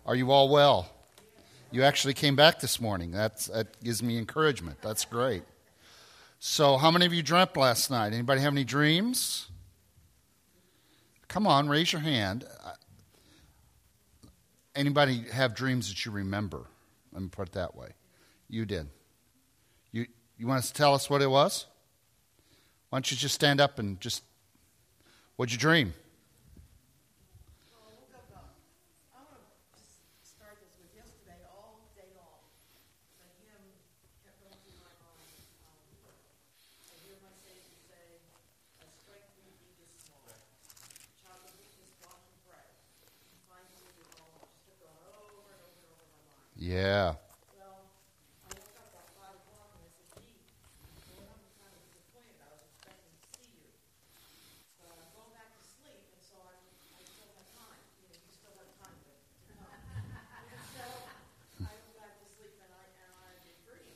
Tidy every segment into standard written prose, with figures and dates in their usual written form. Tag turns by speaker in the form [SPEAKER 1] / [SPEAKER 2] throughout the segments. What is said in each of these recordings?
[SPEAKER 1] Are you all well? You actually came back this morning. That gives me encouragement. That's great. So how many of you dreamt last night? Anybody have any dreams? Come on, raise your hand. Anybody have dreams that you remember? Let me put it that way. You did. You want to tell us what it was? Why don't you just stand up and just, what'd you dream? Yeah.
[SPEAKER 2] Well, I woke up at 5 o'clock and I said, gee, Lord, I'm kind of disappointed. I was expecting to see you. But I'm going back to sleep, and so I still have time. You still have time. So I went back to sleep, and I did dream.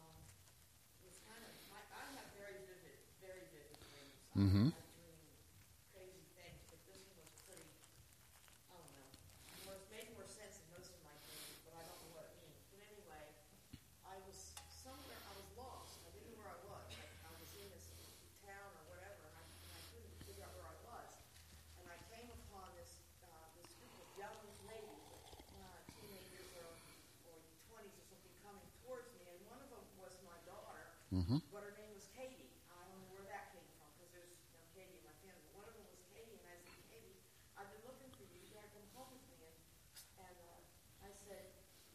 [SPEAKER 2] It was kind of, I have very vivid dreams.
[SPEAKER 1] Mm-hmm.
[SPEAKER 2] I dream crazy things, but this one was pretty, I don't know. It made more sense than most of my dreams, but I don't know what it means. But anyway, I was somewhere, I was lost. I didn't know where I was. I was in this town or whatever, and I couldn't figure out where I was. And I came upon this group of young ladies, teenagers or 20s or something, coming towards me, and one of them was my daughter, but her name was Katie. I don't know where that came from, because there's no Katie in my family. But one of them was Katie, and I said, Katie, I've been looking for you. You gotta come home with me. And I said,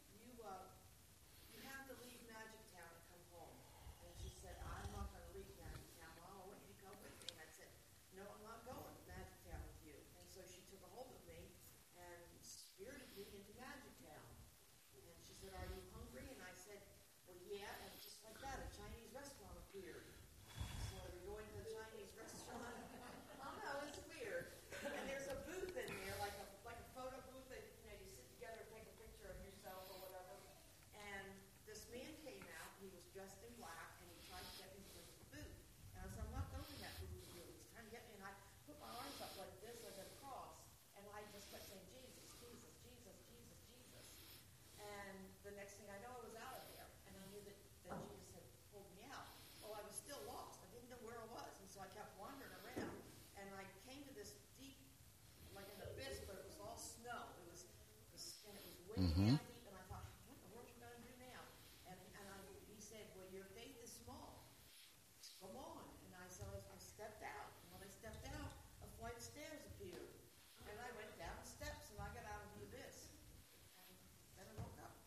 [SPEAKER 2] you have to leave Magic Town and come home. And she said, I'm not going to leave Magic Town. Well, I want you to come with me. And I said, no, I'm not going to Magic Town with you. And so she took a hold of me and spirited me into Magic Town. And she said, are you hungry? And I said, well, yeah. And just like that, a Chinese restaurant appeared. So we're going to the Chinese restaurant. Oh, no, it's weird. And there's a booth in there, like a photo booth that you sit together and take a picture of yourself or whatever. And this man came out. He was dressed in black, and he tried to get me to the booth. And I said, I'm not going to that booth with you. He's trying to get me, and I put my arms up like this, like a cross, and I just kept saying, Jesus, Jesus, Jesus, Jesus, Jesus. And the next thing I know, I was out of there, and I knew that Jesus had pulled me out. Well, I was still lost. I didn't know where I was, and so I kept wandering around, and I came to this deep, like an abyss, but it was all snow. It was way down deep, and I thought, what in the world are you going to do now? And he said, well, your faith is small. Come on. And I stepped out. And when I stepped out, a flight of stairs appeared. And I went down the steps, and I got out of the abyss. And then I woke up.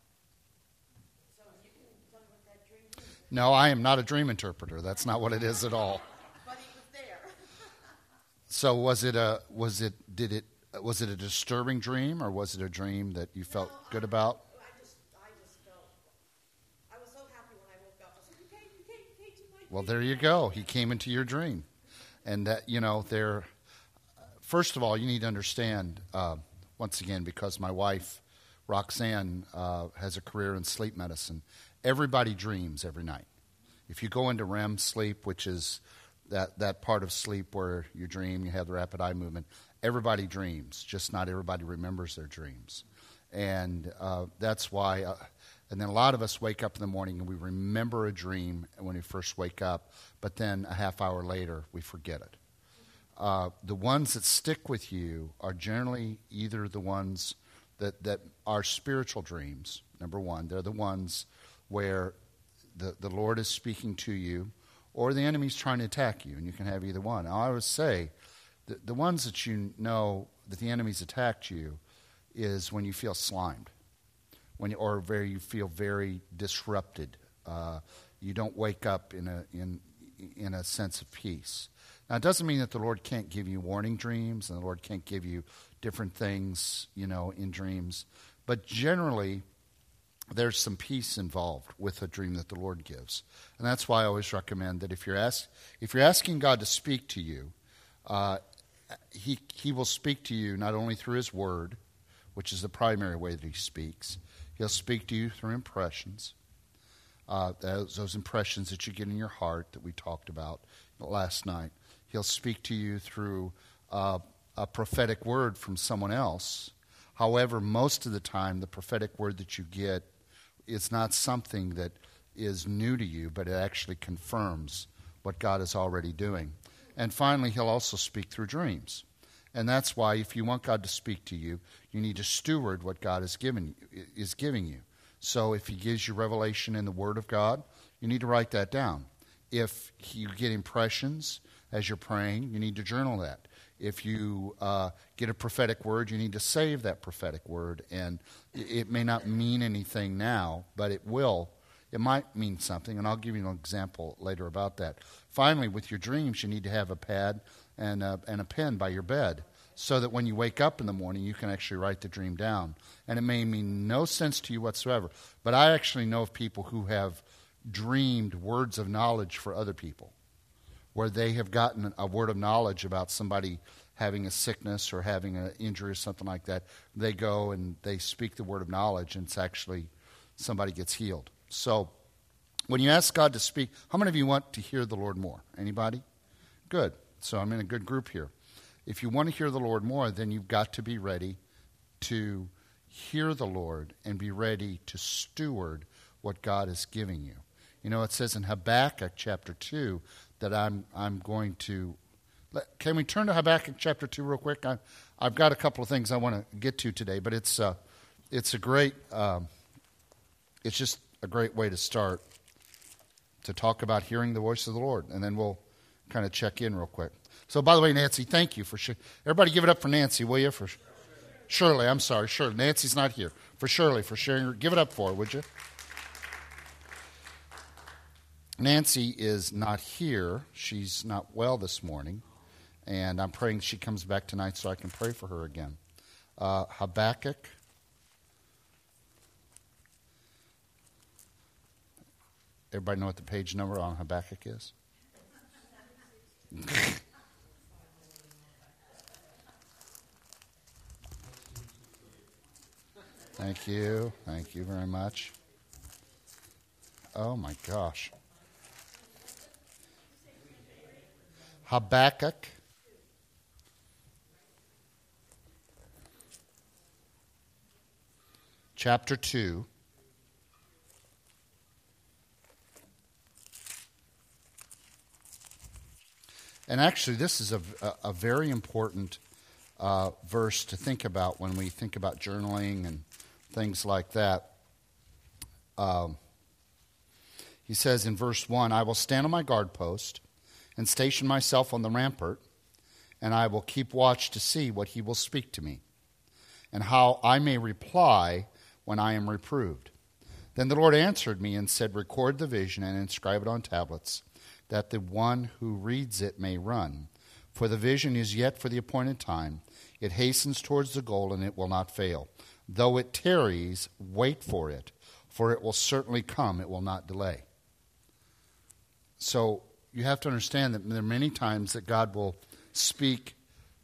[SPEAKER 2] So you can tell me what that dream means.
[SPEAKER 1] No, I am not a dream interpreter. That's not what it is at all.
[SPEAKER 2] But he was there.
[SPEAKER 1] So was it a disturbing dream, or was it a dream that you felt good about?
[SPEAKER 2] I just felt, I was so happy when I woke up. I said, Kate, you might.
[SPEAKER 1] Well, there you go. He came into your dream. And that, first of all, you need to understand, once again, because my wife, Roxanne, has a career in sleep medicine, everybody dreams every night. If you go into REM sleep, which is that part of sleep where you dream, you have the rapid eye movement, everybody dreams, just not everybody remembers their dreams. And that's why, and then a lot of us wake up in the morning and we remember a dream when we first wake up, but then a half hour later we forget it. The ones that stick with you are generally either the ones that are spiritual dreams, number one. They're the ones where the Lord is speaking to you, or the enemy's trying to attack you, and you can have either one. Now, I would say the ones that you know that the enemy's attacked you is when you feel slimed, you feel very disrupted. You don't wake up in a sense of peace. Now, it doesn't mean that the Lord can't give you warning dreams, and the Lord can't give you different things, in dreams. But generally, there's some peace involved with a dream that the Lord gives. And that's why I always recommend that if you're asking God to speak to you, He will speak to you not only through His Word, which is the primary way that He speaks. He'll speak to you through impressions. Those impressions that you get in your heart that we talked about last night. He'll speak to you through a prophetic word from someone else. However, most of the time, the prophetic word that you get is not something that is new to you, but it actually confirms what God is already doing. And finally, he'll also speak through dreams. And that's why if you want God to speak to you, you need to steward what God is giving you. So if he gives you revelation in the Word of God, you need to write that down. If you get impressions as you're praying, you need to journal that. If you get a prophetic word, you need to save that prophetic word. And it may not mean anything now, but it will. It might mean something, and I'll give you an example later about that. Finally, with your dreams, you need to have a pad and a pen by your bed so that when you wake up in the morning, you can actually write the dream down. And it may mean no sense to you whatsoever, but I actually know of people who have dreamed words of knowledge for other people, where they have gotten a word of knowledge about somebody having a sickness or having an injury or something like that. They go and they speak the word of knowledge, and it's actually somebody gets healed. So when you ask God to speak, how many of you want to hear the Lord more? Anybody? Good. So I'm in a good group here. If you want to hear the Lord more, then you've got to be ready to hear the Lord and be ready to steward what God is giving you. You know, it says in Habakkuk chapter 2 that I'm going to... Can we turn to Habakkuk chapter 2 real quick? I've got a couple of things I want to get to today, but it's a great... it's just a great way to start to talk about hearing the voice of the Lord, and then we'll kind of check in real quick. So, by the way, Nancy, thank you for everybody give it up for Nancy, will you? For Shirley, I'm sorry, Shirley. Nancy's not here. For Shirley, for sharing her. Give it up for her, would you? Nancy is not here. She's not well this morning, and I'm praying she comes back tonight so I can pray for her again. Habakkuk. Everybody know what the page number on Habakkuk is? Thank you. Thank you very much. Oh, my gosh. Habakkuk. Chapter 2. And actually, this is a very important verse to think about when we think about journaling and things like that. He says in verse 1, I will stand on my guard post and station myself on the rampart, and I will keep watch to see what he will speak to me, and how I may reply when I am reproved. Then the Lord answered me and said, record the vision and inscribe it on tablets, that the one who reads it may run. For the vision is yet for the appointed time. It hastens towards the goal, and it will not fail. Though it tarries, wait for it, for it will certainly come, it will not delay. So you have to understand that there are many times that God will speak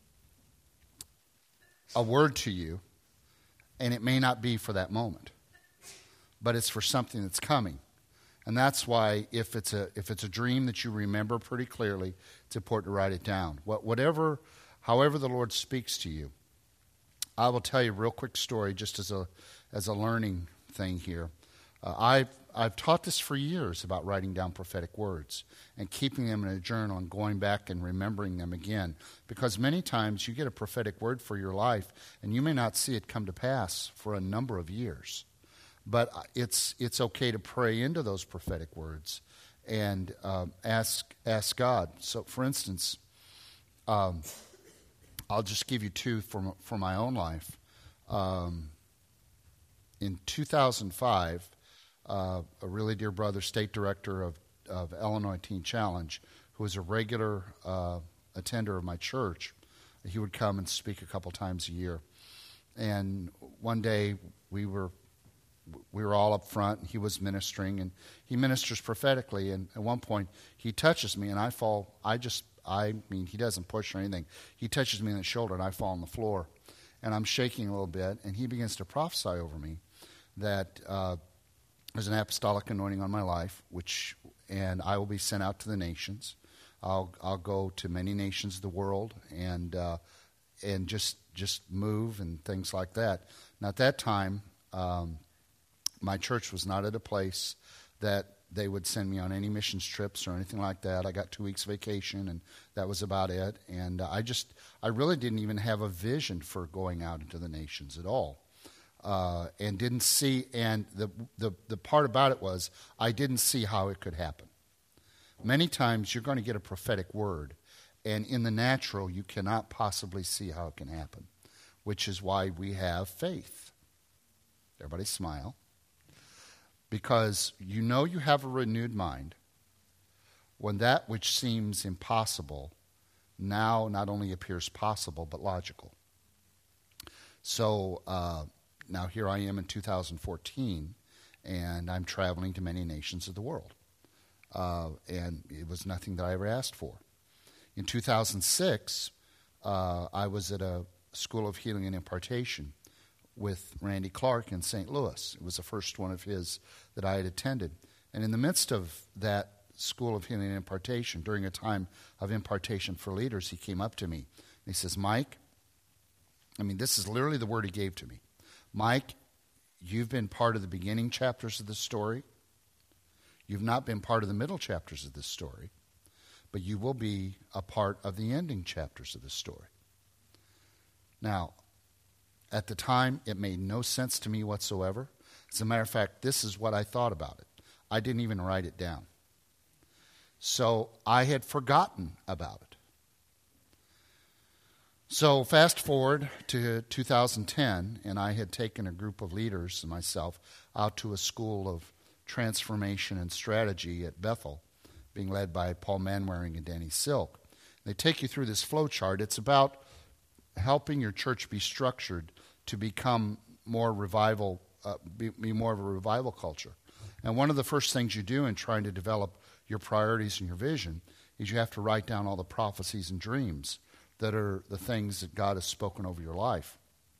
[SPEAKER 1] a word to you, and it may not be for that moment, but it's for something that's coming. And that's why if it's a dream that you remember pretty clearly, it's important to write it down. However the Lord speaks to you. I will tell you a real quick story just as a learning thing here. I've taught this for years about writing down prophetic words and keeping them in a journal and going back and remembering them again. Because many times you get a prophetic word for your life and you may not see it come to pass for a number of years. But it's okay to pray into those prophetic words and ask God. So, for instance, I'll just give you two for my own life. In 2005, a really dear brother, state director of Illinois Teen Challenge, who was a regular attender of my church, he would come and speak a couple times a year. And one day we were all up front, and he was ministering, and he ministers prophetically, and at one point he touches me, and I fall. He doesn't push or anything. He touches me in the shoulder, and I fall on the floor, and I'm shaking a little bit, and he begins to prophesy over me that there's an apostolic anointing on my life, and I will be sent out to the nations. I'll go to many nations of the world, and just just move and things like that. Now, at that time, my church was not at a place that they would send me on any missions trips or anything like that. I got 2 weeks vacation, and that was about it. And I really didn't even have a vision for going out into the nations at all. And didn't see, and the part about it was, I didn't see how it could happen. Many times you're going to get a prophetic word, and in the natural you cannot possibly see how it can happen, which is why we have faith. Everybody smile. Because you know you have a renewed mind when that which seems impossible now not only appears possible but logical. So now here I am in 2014, and I'm traveling to many nations of the world. And it was nothing that I ever asked for. In 2006, I was at a School of Healing and Impartation with Randy Clark in St. Louis. It was the first one of his that I had attended. And in the midst of that School of Healing and Impartation, during a time of impartation for leaders, he came up to me. And he says, Mike, this is literally the word he gave to me. Mike, you've been part of the beginning chapters of this story. You've not been part of the middle chapters of this story, but you will be a part of the ending chapters of this story. Now, at the time, it made no sense to me whatsoever. As a matter of fact, this is what I thought about it. I didn't even write it down. So I had forgotten about it. So fast forward to 2010, and I had taken a group of leaders and myself out to a school of transformation and strategy at Bethel, being led by Paul Manwaring and Danny Silk. They take you through this flow chart. It's about helping your church be structured to become more revival, be more of a revival culture. And one of the first things you do in trying to develop your priorities and your vision is you have to write down all the prophecies and dreams that are the things that God has spoken over your life.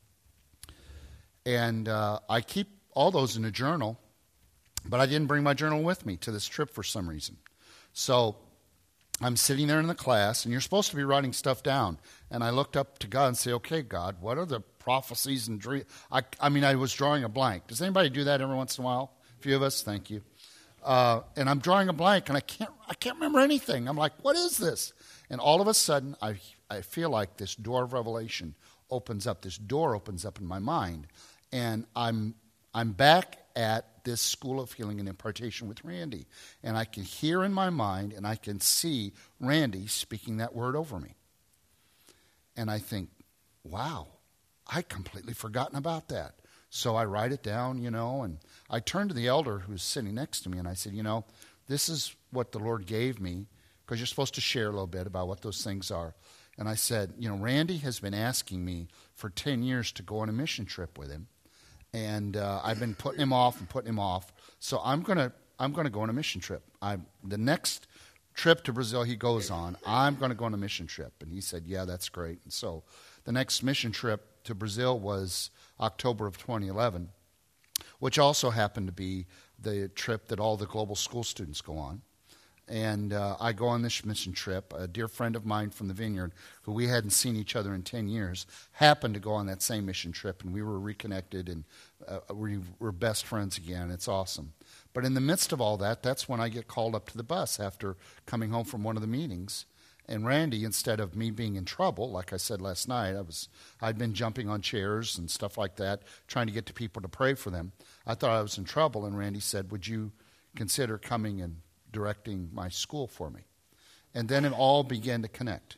[SPEAKER 1] And I keep all those in a journal, but I didn't bring my journal with me to this trip for some reason. So I'm sitting there in the class, and you're supposed to be writing stuff down. And I looked up to God and say, okay, God, what are the prophecies and dreams? I was drawing a blank. Does anybody do that every once in a while? A few of us, thank you. And I'm drawing a blank, and I can't remember anything. I'm like, what is this? And all of a sudden, I feel like this door of revelation opens up. This door opens up in my mind, and I'm back at this School of Healing and Impartation with Randy, and I can hear in my mind, and I can see Randy speaking that word over me. And I think, wow, I'd completely forgotten about that. So I write it down, and I turn to the elder who's sitting next to me, and I said, this is what the Lord gave me, because you're supposed to share a little bit about what those things are. And I said, Randy has been asking me for 10 years to go on a mission trip with him. And I've been putting him off. So I'm going to go on a mission trip. The next trip to Brazil he goes on, I'm going to go on a mission trip. And he said, yeah, that's great. And so the next mission trip to Brazil was October of 2011, which also happened to be the trip that all the global school students go on. And I go on this mission trip. A dear friend of mine from the Vineyard, who we hadn't seen each other in 10 years, happened to go on that same mission trip, and we were reconnected, and we were best friends again. It's awesome. But in the midst of all that, that's when I get called up to the bus after coming home from one of the meetings. And Randy, instead of me being in trouble, like I said last night, I'd been jumping on chairs and stuff like that, trying to get to people to pray for them. I thought I was in trouble, and Randy said, would you consider coming and directing my school for me? And then it all began to connect.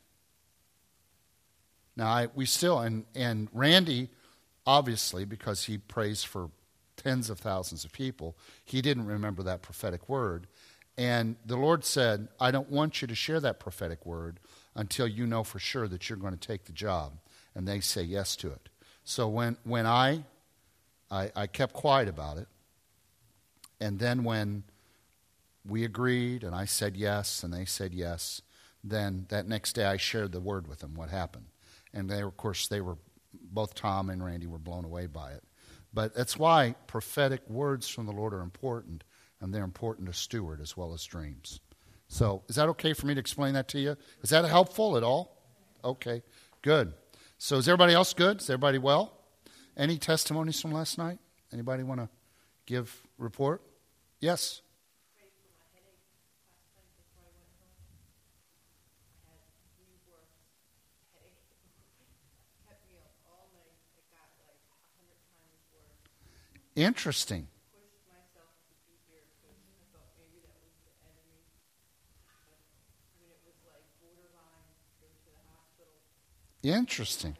[SPEAKER 1] Now, and Randy, obviously, because he prays for tens of thousands of people, he didn't remember that prophetic word. And the Lord said, I don't want you to share that prophetic word until you know for sure that you're going to take the job. And they say yes to it. So when I kept quiet about it, and then when we agreed, and I said yes, and they said yes. Then that next day I shared the word with them, what happened. And they were both Tom and Randy were blown away by it. But that's why prophetic words from the Lord are important, and they're important to steward as well as dreams. So is that okay for me to explain that to you? Is that helpful at all? Okay, good. So is everybody else good? Is everybody well? Any testimonies from last night? Anybody want to give report? Yes. Interesting. Interesting.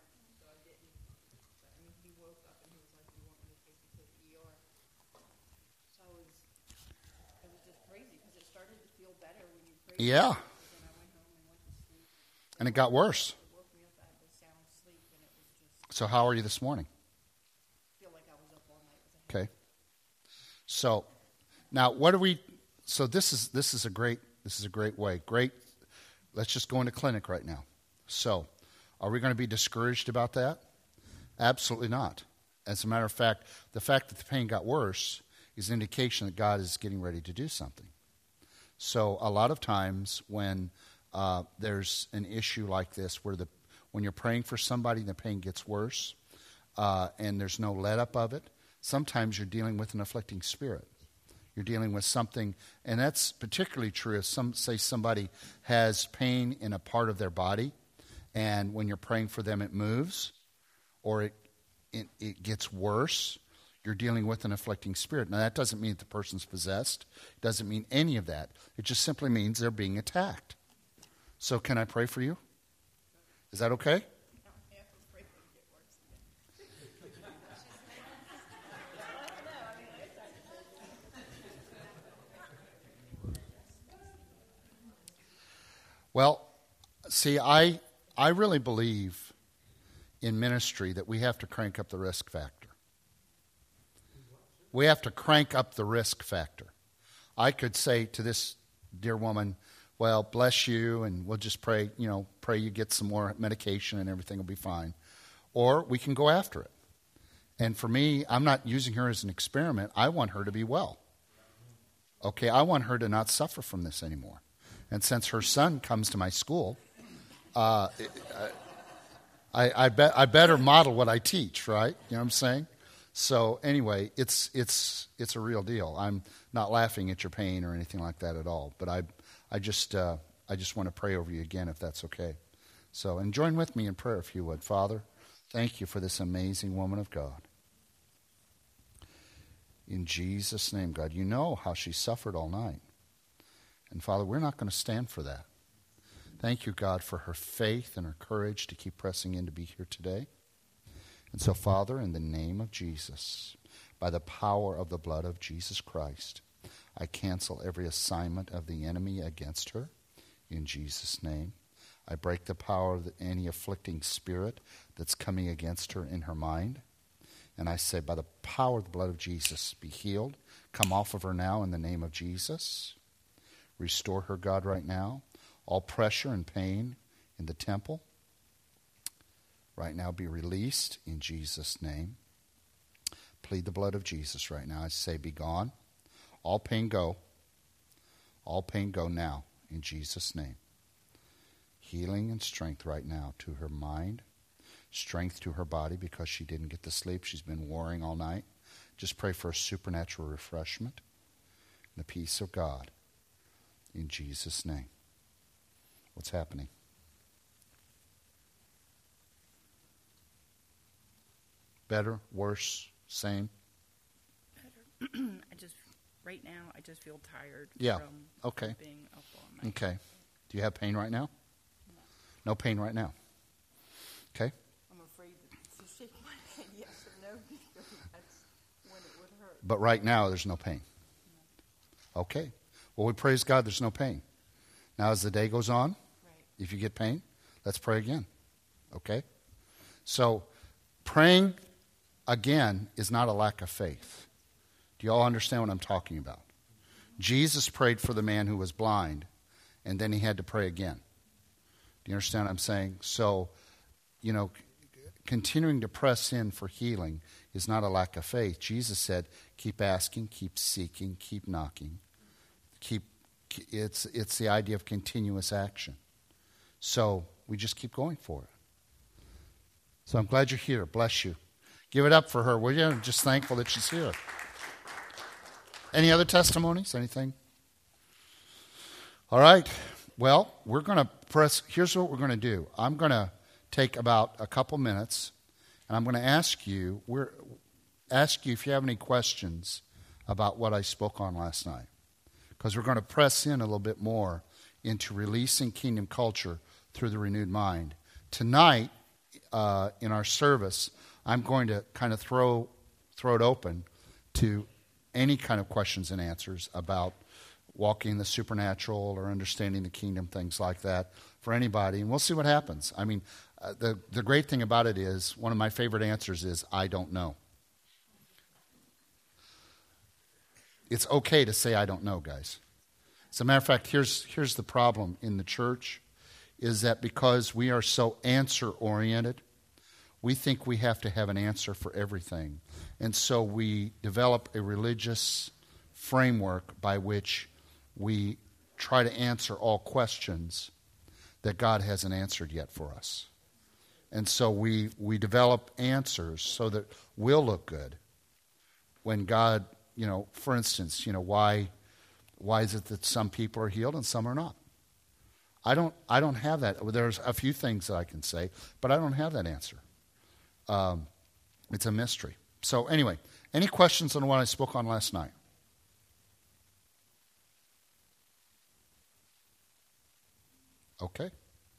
[SPEAKER 1] Yeah. And it got worse. So how are you this morning? Okay. So now what do we? So this is a great way. Great. Let's just go into clinic right now. So, are we going to be discouraged about that? Absolutely not. As a matter of fact, the fact that the pain got worse is an indication that God is getting ready to do something. So a lot of times when there's an issue like this, when you're praying for somebody and the pain gets worse, and there's no let-up of it, sometimes you're dealing with an afflicting spirit. You're dealing with something, and that's particularly true if somebody has pain in a part of their body, and when you're praying for them, it moves, or it gets worse. You're dealing with an afflicting spirit. Now, that doesn't mean that the person's possessed. It doesn't mean any of that. It just simply means they're being attacked. So can I pray for you? Is that okay? Well, see, I really believe in ministry that we have to crank up the risk factor. We have to crank up the risk factor. I could say to this dear woman, well, bless you, and we'll just pray you get some more medication and everything will be fine. Or we can go after it. And for me, I'm not using her as an experiment. I want her to be well. Okay, I want her to not suffer from this anymore. And since her son comes to my school, I better model what I teach, right? You know what I'm saying? So anyway, it's a real deal. I'm not laughing at your pain or anything like that at all. But I just want to pray over you again, if that's okay. So, and join with me in prayer if you would. Father, thank you for this amazing woman of God. In Jesus' name, God, you know how she suffered all night. And Father, we're not going to stand for that. Thank you, God, for her faith and her courage to keep pressing in to be here today. And so, Father, in the name of Jesus, by the power of the blood of Jesus Christ, I cancel every assignment of the enemy against her. In Jesus' name, I break the power of any afflicting spirit that's coming against her in her mind. And I say, by the power of the blood of Jesus, be healed. Come off of her now in the name of Jesus. Restore her, God, right now. All pressure and pain in the temple right now be released in Jesus' name. Plead the blood of Jesus right now. I say, be gone. All pain go. All pain go now in Jesus' name. Healing and strength right now to her mind. Strength to her body because she didn't get the sleep. She's been warring all night. Just pray for a supernatural refreshment and the peace of God in Jesus' name. What's happening? Better? Worse? Same?
[SPEAKER 3] Better. Right now, I just feel tired
[SPEAKER 1] from
[SPEAKER 3] being up all night.
[SPEAKER 1] Okay. Do you have pain right now?
[SPEAKER 3] No.
[SPEAKER 1] No pain right now? Okay.
[SPEAKER 2] I'm afraid to shake my head yes or no because that's when it would hurt.
[SPEAKER 1] But right now, there's no pain?
[SPEAKER 3] No.
[SPEAKER 1] Okay. Well, we praise God there's no pain. Now, as the day goes on,
[SPEAKER 2] Right.
[SPEAKER 1] if you get pain, let's pray again. Okay? So, praying again is not a lack of faith. Do you all understand what I'm talking about? Jesus prayed for the man who was blind, and then he had to pray again. Do you understand what I'm saying? So, continuing to press in for healing is not a lack of faith. Jesus said, keep asking, keep seeking, keep knocking. It's the idea of continuous action. So we just keep going for it. So I'm glad you're here. Bless you. Give it up for her, will you? I'm just thankful that she's here. Any other testimonies? Anything? All right. Well, we're going to press. Here's what we're going to do. I'm going to take about a couple minutes, and I'm going to ask you if you have any questions about what I spoke on last night, because we're going to press in a little bit more into releasing kingdom culture through the renewed mind. Tonight, in our service, I'm going to kind of throw it open to any kind of questions and answers about walking the supernatural or understanding the kingdom, things like that, for anybody, and we'll see what happens. I mean, the great thing about it is, one of my favorite answers is, I don't know. It's okay to say I don't know, guys. As a matter of fact, here's the problem in the church, is that because we are so answer-oriented, we think we have to have an answer for everything. And so we develop a religious framework by which we try to answer all questions that God hasn't answered yet for us. And so we develop answers so that we'll look good. When God, for instance, why is it that some people are healed and some are not? I don't have that. There's a few things that I can say, but I don't have that answer. It's a mystery. So anyway, any questions on what I spoke on last night? Okay.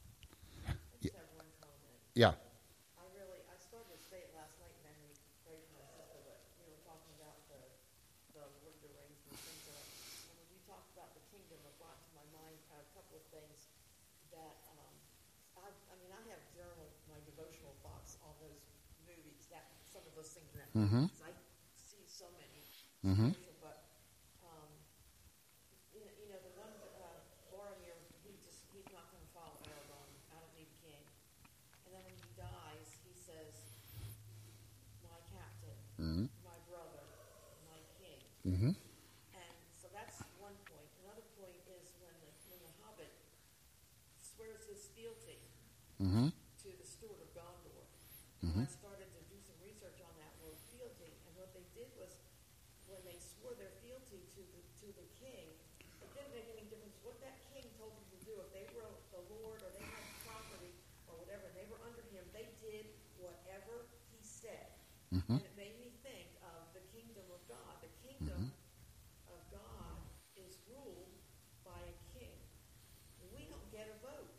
[SPEAKER 1] Yeah.
[SPEAKER 2] I started to say it last night, and then we prayed for my sister, but we were talking about the Lord of the Rings and things like that. And when we talked about the kingdom, it brought to my mind a couple of things that, I have journaled my devotional thoughts on those movies, some of those things in that movie, because I see so many. But, the one Boromir, he's not going to follow Aragorn. I don't need a king. And then when he dies, he says, my captain, my brother, my king. And so that's one point. Another point is when the Hobbit swears his fealty to the Steward of Gondor. And I started to do some research on that word fealty, and what they did was, when they swore their fealty to the king, it didn't make any difference what that king told them to do. If they were the Lord or they had property or whatever, and they were under him, they did whatever he said. And it made me think of the kingdom of God. The kingdom of God is ruled by a king. We don't get a vote.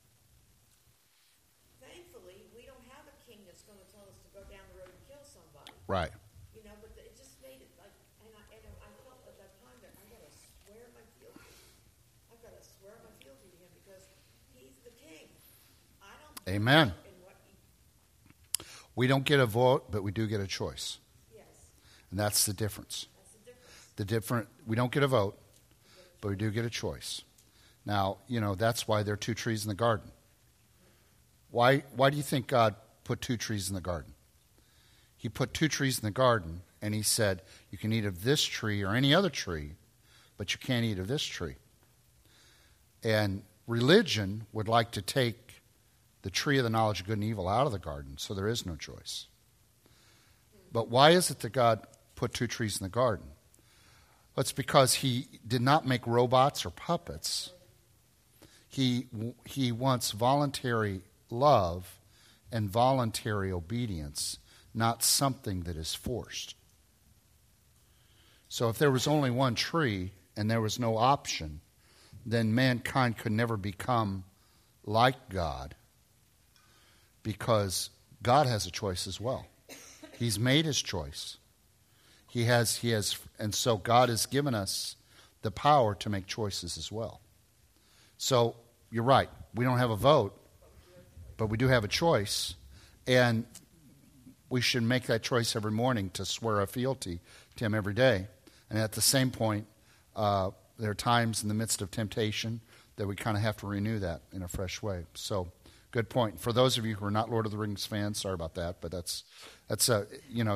[SPEAKER 2] Thankfully, we don't have a king that's going to tell us to go down the road and kill somebody.
[SPEAKER 1] Right.
[SPEAKER 2] But it just made it like, and I felt at that time that I got to swear my fealty. I've got to swear my fealty to him because he's the king. I don't.
[SPEAKER 1] Amen.
[SPEAKER 2] In what he,
[SPEAKER 1] We don't get a vote, but we do get a choice.
[SPEAKER 2] yes,
[SPEAKER 1] And that's the difference.
[SPEAKER 2] that's the difference.
[SPEAKER 1] We don't get a vote, but we do get a choice. Now, that's why there are two trees in the garden. Why do you think God put two trees in the garden? He put two trees in the garden, and he said, you can eat of this tree or any other tree, but you can't eat of this tree. And religion would like to take the tree of the knowledge of good and evil out of the garden, so there is no choice. But why is it that God put two trees in the garden? Well, it's because he did not make robots or puppets. He wants voluntary love and voluntary obedience, not something that is forced. So if there was only one tree and there was no option, then mankind could never become like God, because God has a choice as well. He's made his choice. He has, and so God has given us the power to make choices as well. So you're right. We don't have a vote, but we do have a choice, and we should make that choice every morning to swear a fealty to him every day. And at the same point, there are times in the midst of temptation that we kind of have to renew that in a fresh way. So, good point. For those of you who are not Lord of the Rings fans, sorry about that, but it's a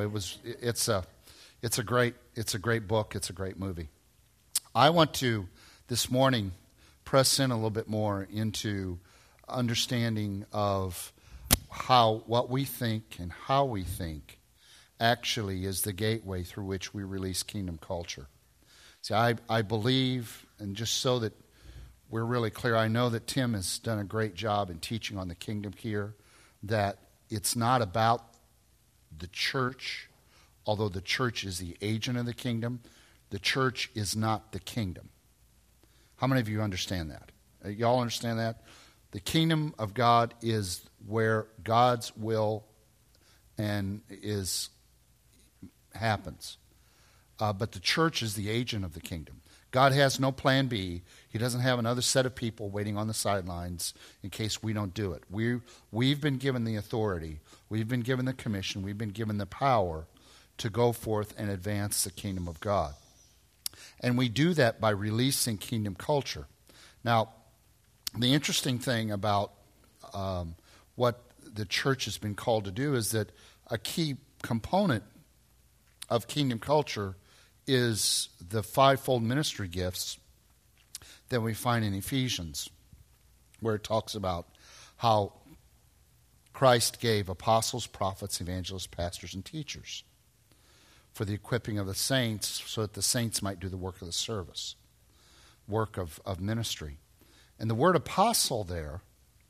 [SPEAKER 1] great book. It's a great movie. I want to this morning press in a little bit more into understanding of how what we think and how we think actually is the gateway through which we release kingdom culture. See, I believe, and just so that we're really clear, I know that Tim has done a great job in teaching on the kingdom here, that it's not about the church, although the church is the agent of the kingdom. The church is not the kingdom. How many of you understand that? Y'all understand that? The kingdom of God is where God's will happens. But the church is the agent of the kingdom. God has no plan B. He doesn't have another set of people waiting on the sidelines in case we don't do it. We've been given the authority. We've been given the commission. We've been given the power to go forth and advance the kingdom of God. And we do that by releasing kingdom culture. Now, the interesting thing about what the church has been called to do is that a key component of kingdom culture is the fivefold ministry gifts that we find in Ephesians, where it talks about how Christ gave apostles, prophets, evangelists, pastors, and teachers for the equipping of the saints so that the saints might do the work of the service, work of ministry. And the word apostle there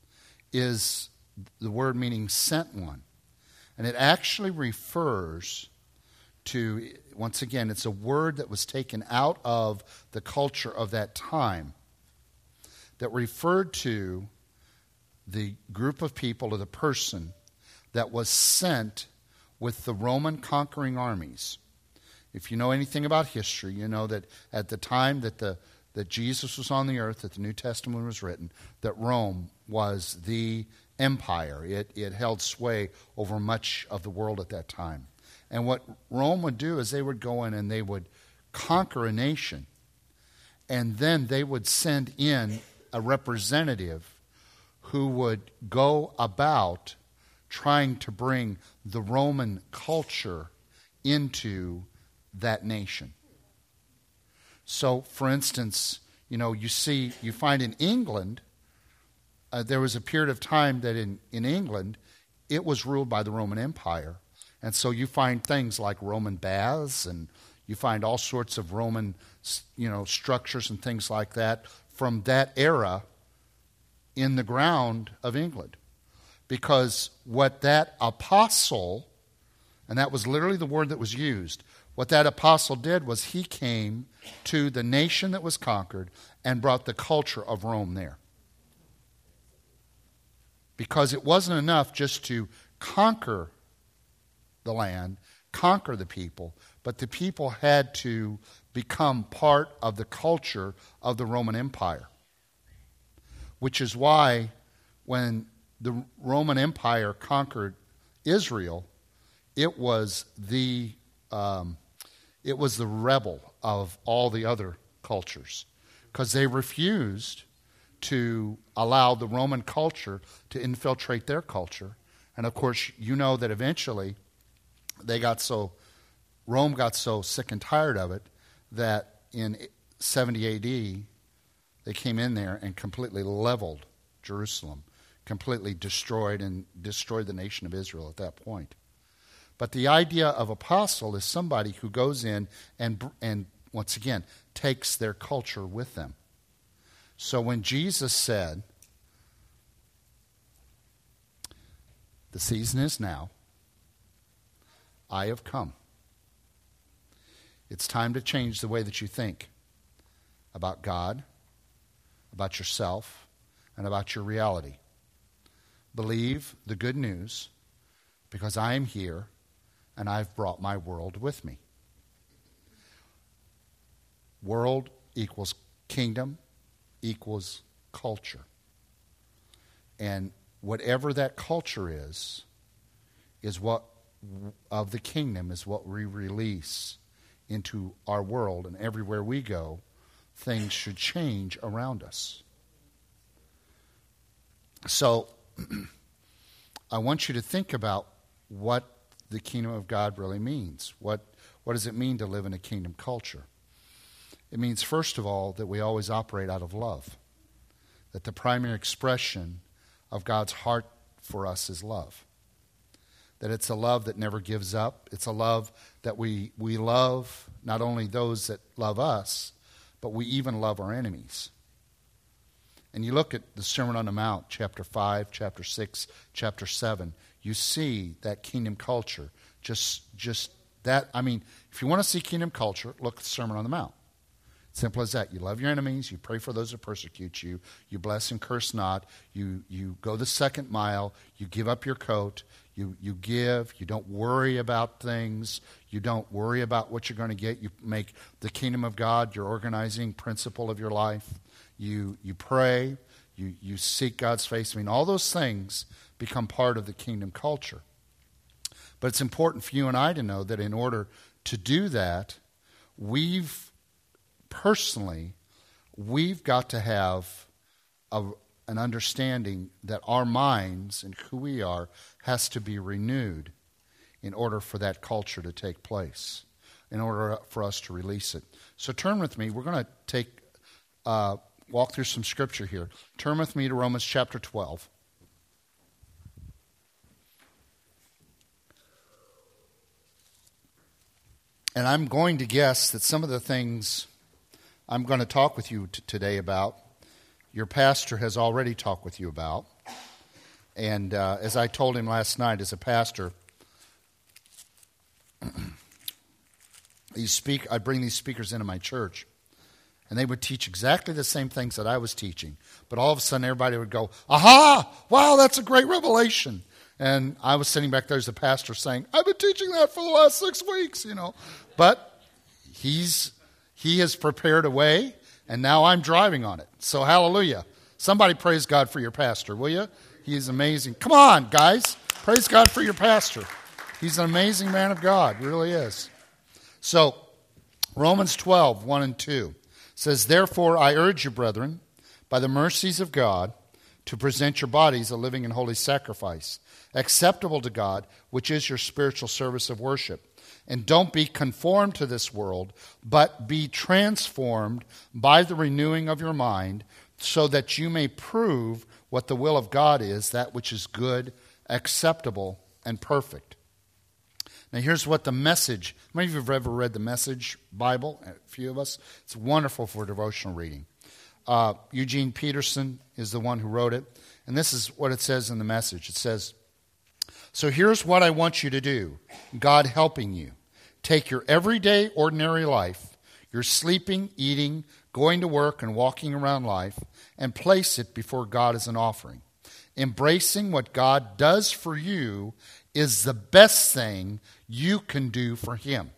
[SPEAKER 1] is the word meaning sent one. And it actually refers to, once again, it's a word that was taken out of the culture of that time that referred to the group of people or the person that was sent with the Roman conquering armies. If you know anything about history, you know that at the time that Jesus was on the earth, that the New Testament was written, that Rome was the empire. It held sway over much of the world at that time. And what Rome would do is they would go in and they would conquer a nation, and then they would send in a representative who would go about trying to bring the Roman culture into that nation. So, for instance, you find in England, there was a period of time that in England, it was ruled by the Roman Empire. And so you find things like Roman baths, and you find all sorts of Roman, structures and things like that from that era in the ground of England. Because what that apostle, and that was literally the word that was used, what that apostle did was he came to the nation that was conquered and brought the culture of Rome there. Because it wasn't enough just to conquer the land, conquer the people, but the people had to become part of the culture of the Roman Empire. Which is why when the Roman Empire conquered Israel, it was the rebel of all the other cultures, because they refused to allow the Roman culture to infiltrate their culture. And of course, you know that eventually Rome got so sick and tired of it that in 70 AD, they came in there and completely leveled Jerusalem, completely destroyed the nation of Israel at that point. But the idea of apostle is somebody who goes in and once again, takes their culture with them. So when Jesus said, "The season is now, I have come," it's time to change the way that you think about God, about yourself, and about your reality. Believe the good news, because I am here and I've brought my world with me. World equals kingdom equals culture. And whatever that culture is what of the kingdom is what we release into our world. And everywhere we go, things should change around us. So I want you to think about what the kingdom of God really means. What does it mean to live in a kingdom culture? It means, first of all, that we always operate out of love. That the primary expression of God's heart for us is love. That it's a love that never gives up. It's a love that we love not only those that love us, but we even love our enemies. And you look at the Sermon on the Mount, chapter 5, chapter 6, chapter 7, you see that kingdom culture. Just that, I mean, if you want to see kingdom culture, look at the Sermon on the Mount. Simple as that. You love your enemies. You pray for those that persecute you. You bless and curse not. You go the second mile. You give up your coat. You give. You don't worry about things. You don't worry about what you're going to get. You make the kingdom of God your organizing principle of your life. You pray. You seek God's face. I mean, all those things become part of the kingdom culture. But it's important for you and I to know that in order to do that, we've got to have an understanding that our minds and who we are has to be renewed in order for that culture to take place, in order for us to release it. So turn with me. We're going to walk through some scripture here. Turn with me to Romans chapter 12. And I'm going to guess that some of the things I'm going to talk with you today about, your pastor has already talked with you about. And as I told him last night, as a pastor, I bring these speakers into my church, and they would teach exactly the same things that I was teaching. But all of a sudden, everybody would go, "Aha! Wow, that's a great revelation." And I was sitting back there as a pastor saying, "I've been teaching that for the last 6 weeks, you know." But he has prepared a way, and now I'm driving on it. So hallelujah. Somebody praise God for your pastor, will you? He is amazing. Come on, guys. Praise God for your pastor. He's an amazing man of God. Really is. So Romans 12, 1 and 2 says, "Therefore I urge you, brethren, by the mercies of God, to present your bodies a living and holy sacrifice, acceptable to God, which is your spiritual service of worship. And don't be conformed to this world, but be transformed by the renewing of your mind, so that you may prove what the will of God is, that which is good, acceptable, and perfect." Now here's what the Message, how many of you have ever read the Message Bible? A few of us. It's wonderful for devotional reading. Eugene Peterson is the one who wrote it. And this is what it says in the Message. It says, "So here's what I want you to do, God helping you. Take your everyday, ordinary life, your sleeping, eating, going to work, and walking around life, and place it before God as an offering. Embracing what God does for you is the best thing you can do for Him."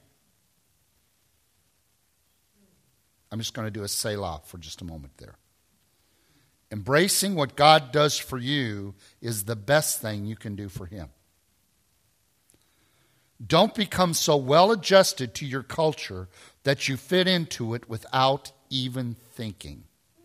[SPEAKER 1] I'm just going to do a Selah for just a moment there. Embracing what God does for you is the best thing you can do for Him. Don't become so well adjusted to your culture that you fit into it without even thinking.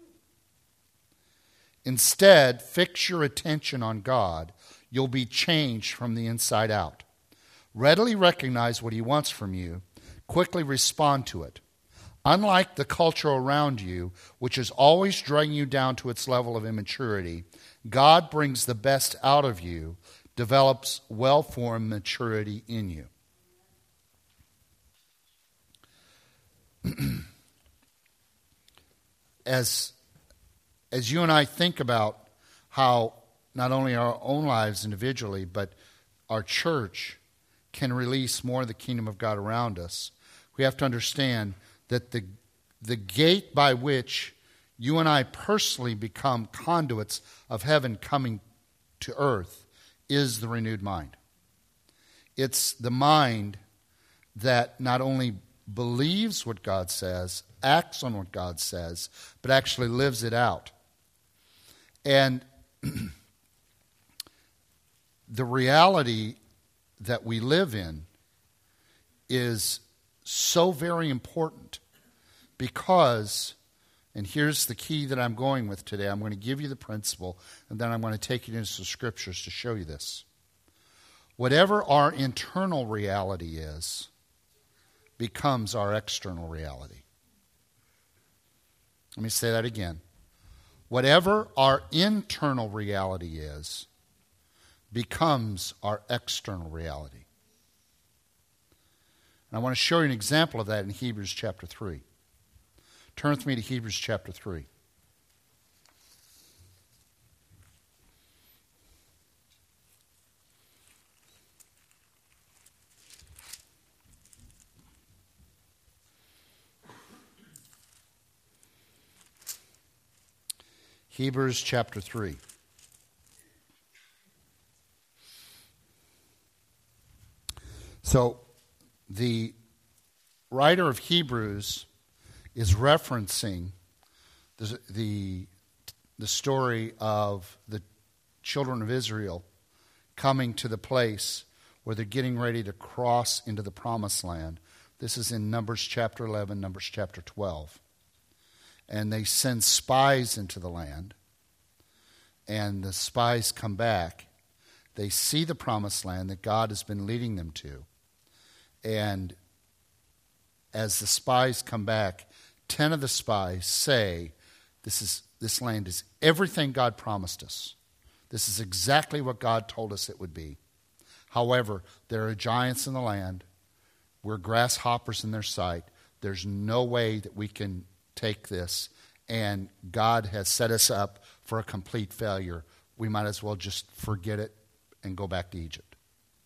[SPEAKER 1] Instead, fix your attention on God. You'll be changed from the inside out. Readily recognize what He wants from you. Quickly respond to it. Unlike the culture around you, which is always dragging you down to its level of immaturity, God brings the best out of you, develops well-formed maturity in you. As you and I think about how not only our own lives individually, but our church can release more of the kingdom of God around us, we have to understand that the gate by which you and I personally become conduits of heaven coming to earth is the renewed mind. It's the mind that not only believes what God says, acts on what God says, but actually lives it out. And the reality that we live in is so very important because, and here's the key that I'm going with today. I'm going to give you the principle, and then I'm going to take you into the scriptures to show you this. Whatever our internal reality is, becomes our external reality. Let me say that again. Whatever our internal reality is, becomes our external reality. And I want to show you an example of that in Hebrews chapter 3. Turn with me to Hebrews chapter 3. Hebrews chapter 3. So, the writer of Hebrews is referencing the story of the children of Israel coming to the place where they're getting ready to cross into the promised land. This is in Numbers chapter 11, Numbers chapter 12. And they send spies into the land, and the spies come back. They see the promised land that God has been leading them to. And as the spies come back, 10 of the spies say, this land is everything God promised us. This is exactly what God told us it would be. However, there are giants in the land. We're grasshoppers in their sight. There's no way that we can take this, and God has set us up for a complete failure. We might as well just forget it and go back to Egypt.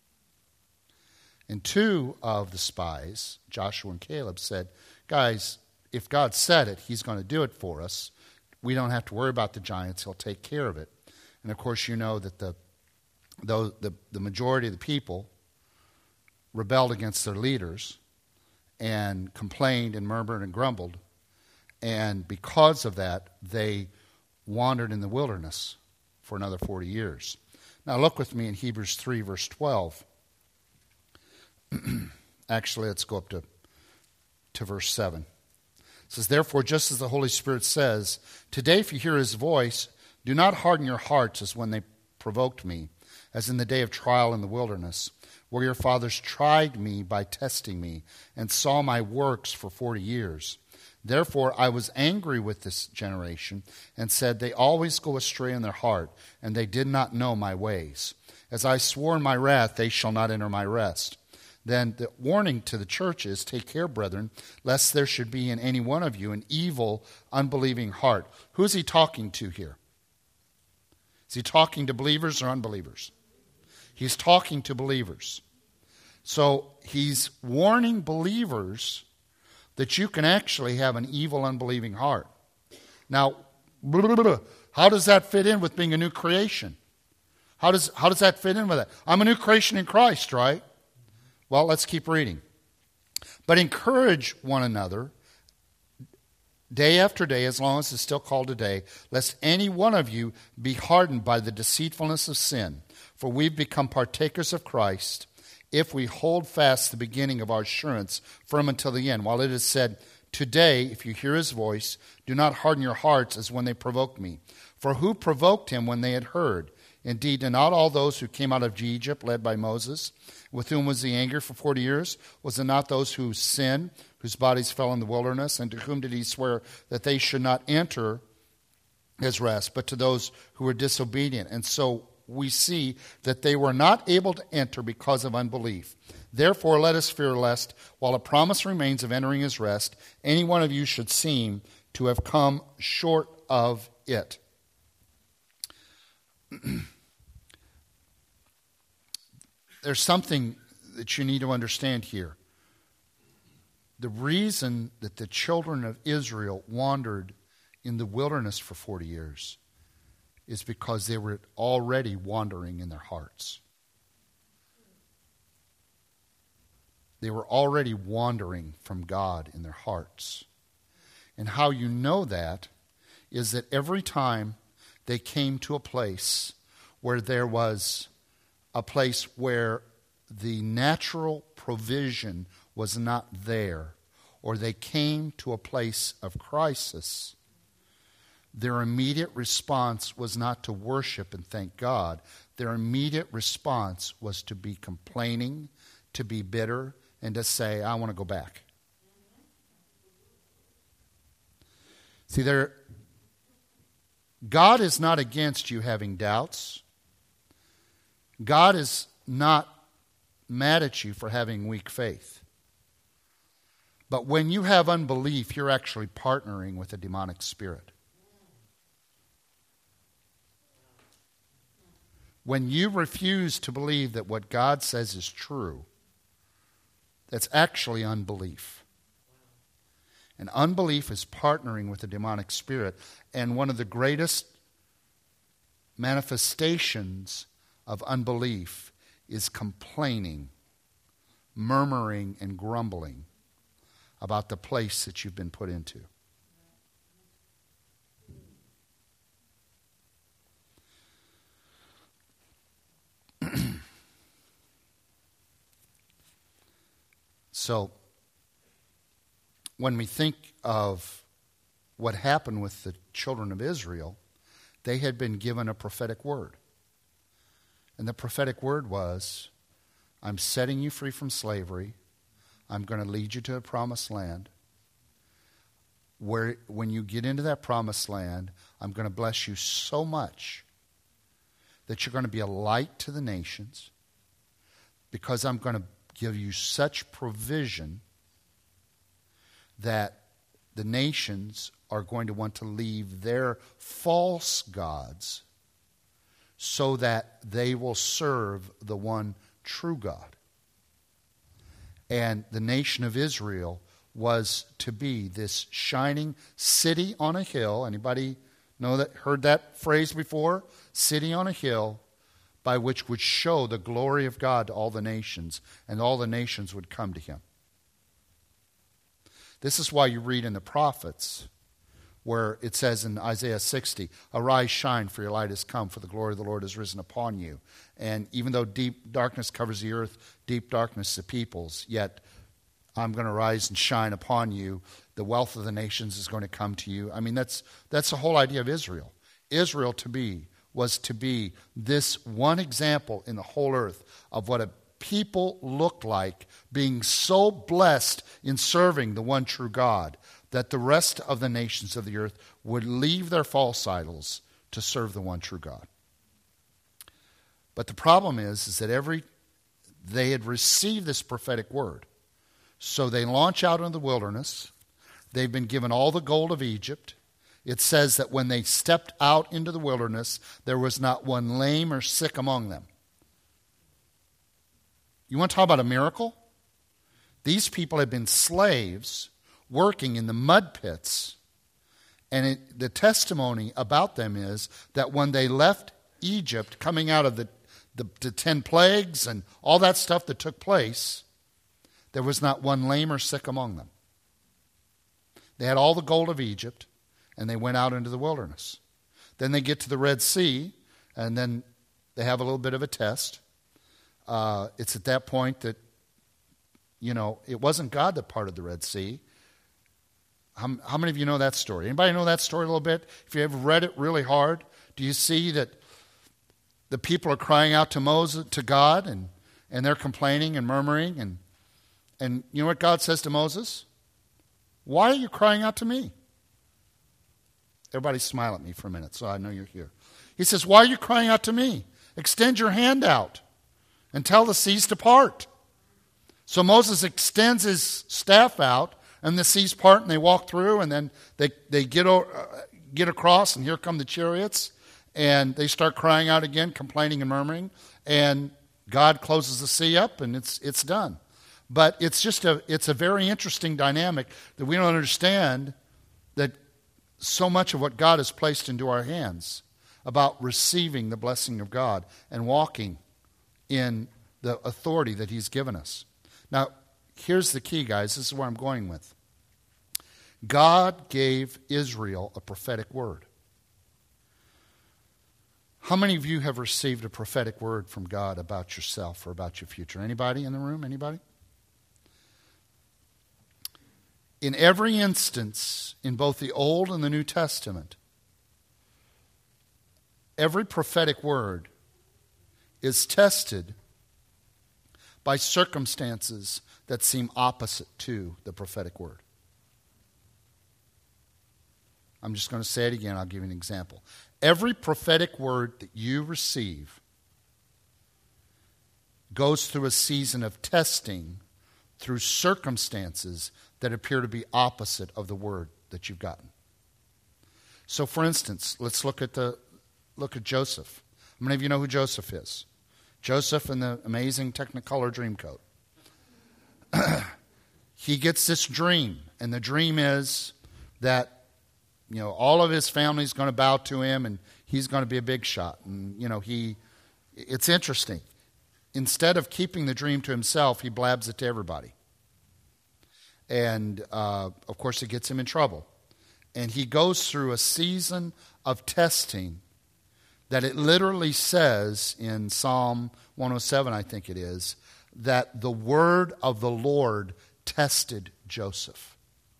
[SPEAKER 1] And 2 of the spies, Joshua and Caleb, said, guys, if God said it, he's going to do it for us. We don't have to worry about the giants. He'll take care of it. And, of course, you know that the majority of the people rebelled against their leaders and complained and murmured and grumbled. And because of that, they wandered in the wilderness for another 40 years. Now look with me in Hebrews 3, verse 12. Actually, let's go up to verse 7. It says, therefore, just as the Holy Spirit says, today if you hear his voice, do not harden your hearts as when they provoked me, as in the day of trial in the wilderness, where your fathers tried me by testing me, and saw my works for 40 years. Therefore I was angry with this generation, and said, they always go astray in their heart, and they did not know my ways. As I swore in my wrath, they shall not enter my rest. Then the warning to the churches, take care, brethren, lest there should be in any one of you an evil, unbelieving heart. Who is he talking to here? Is he talking to believers or unbelievers? He's talking to believers. So he's warning believers that you can actually have an evil, unbelieving heart. Now, how does that fit in with being a new creation? How does that fit in with that? I'm a new creation in Christ, right? Well, let's keep reading. But encourage one another day after day, as long as it's still called a day, lest any one of you be hardened by the deceitfulness of sin. For we've become partakers of Christ, if we hold fast the beginning of our assurance firm until the end. While it is said, today, if you hear his voice, do not harden your hearts as when they provoked me. For who provoked him when they had heard? Indeed, did not all those who came out of Egypt, led by Moses, with whom was the anger for 40 years? Was it not those who sinned, whose bodies fell in the wilderness? And to whom did he swear that they should not enter his rest, but to those who were disobedient? And so we see that they were not able to enter because of unbelief. Therefore, let us fear lest, while a promise remains of entering his rest, any one of you should seem to have come short of it. There's something that you need to understand here. The reason that the children of Israel wandered in the wilderness for 40 years is because they were already wandering in their hearts. They were already wandering from God in their hearts. And how you know that is that every time they came to a place where there was a place where the natural provision was not there, or they came to a place of crisis, their immediate response was not to worship and thank God. Their immediate response was to be complaining, to be bitter, and to say, I want to go back. See, God is not against you having doubts. God is not mad at you for having weak faith. But when you have unbelief, you're actually partnering with a demonic spirit. When you refuse to believe that what God says is true, that's actually unbelief. And unbelief is partnering with a demonic spirit. And one of the greatest manifestations of unbelief is complaining, murmuring, and grumbling about the place that you've been put into. So, when we think of what happened with the children of Israel, they had been given a prophetic word. And the prophetic word was, I'm setting you free from slavery. I'm going to lead you to a promised land. Where, when you get into that promised land, I'm going to bless you so much that you're going to be a light to the nations, because I'm going to give you such provision that the nations are going to want to leave their false gods so that they will serve the one true God. And the nation of Israel was to be this shining city on a hill. Anybody know that? Heard that phrase before? City on a hill, by which would show the glory of God to all the nations, and all the nations would come to him. This is why you read in the prophets where it says in Isaiah 60, arise, shine, for your light has come, for the glory of the Lord has risen upon you. And even though deep darkness covers the earth, deep darkness the peoples, yet I'm going to rise and shine upon you. The wealth of the nations is going to come to you. I mean, that's the whole idea of Israel. Israel was to be this one example in the whole earth of what a people looked like, being so blessed in serving the one true God that the rest of the nations of the earth would leave their false idols to serve the one true God. But the problem is that they had received this prophetic word. So they launch out into the wilderness. They've been given all the gold of Egypt. It says that when they stepped out into the wilderness, there was not one lame or sick among them. You want to talk about a miracle? These people had been slaves working in the mud pits. And the testimony about them is that when they left Egypt, coming out of the 10 plagues and all that stuff that took place, there was not one lame or sick among them. They had all the gold of Egypt, and they went out into the wilderness. Then they get to the Red Sea, and then they have a little bit of a test. It's at that point that, it wasn't God that parted the Red Sea. How many of you know that story? Anybody know that story a little bit? If you ever read it really hard, do you see that the people are crying out to God, and they're complaining and murmuring, and you know what God says to Moses? Why are you crying out to me? Everybody smile at me for a minute so I know you're here. He says, why are you crying out to me? Extend your hand out and tell the seas to part. So Moses extends his staff out, and the seas part, and they walk through, and then they get across, and here come the chariots, and they start crying out again, complaining and murmuring, and God closes the sea up, and it's done. But it's a very interesting dynamic that we don't understand, that so much of what God has placed into our hands about receiving the blessing of God and walking in the authority that he's given us. Now, here's the key, guys. This is where I'm going with. God gave Israel a prophetic word. How many of you have received a prophetic word from God about yourself or about your future? Anybody in the room? Anybody? In every instance, in both the Old and the New Testament, every prophetic word is tested by circumstances that seem opposite to the prophetic word. I'm just going to say it again. I'll give you an example. Every prophetic word that you receive goes through a season of testing through circumstances that appear to be opposite of the word that you've gotten. So, for instance, let's look at Joseph. How many of you know who Joseph is? Joseph in the amazing Technicolor Dreamcoat. He gets this dream, and the dream is that, all of his family's going to bow to him, and he's going to be a big shot. And, it's interesting. Instead of keeping the dream to himself, he blabs it to everybody. And, of course, it gets him in trouble. And he goes through a season of testing that it literally says in Psalm 107, I think it is, that the word of the Lord tested Joseph.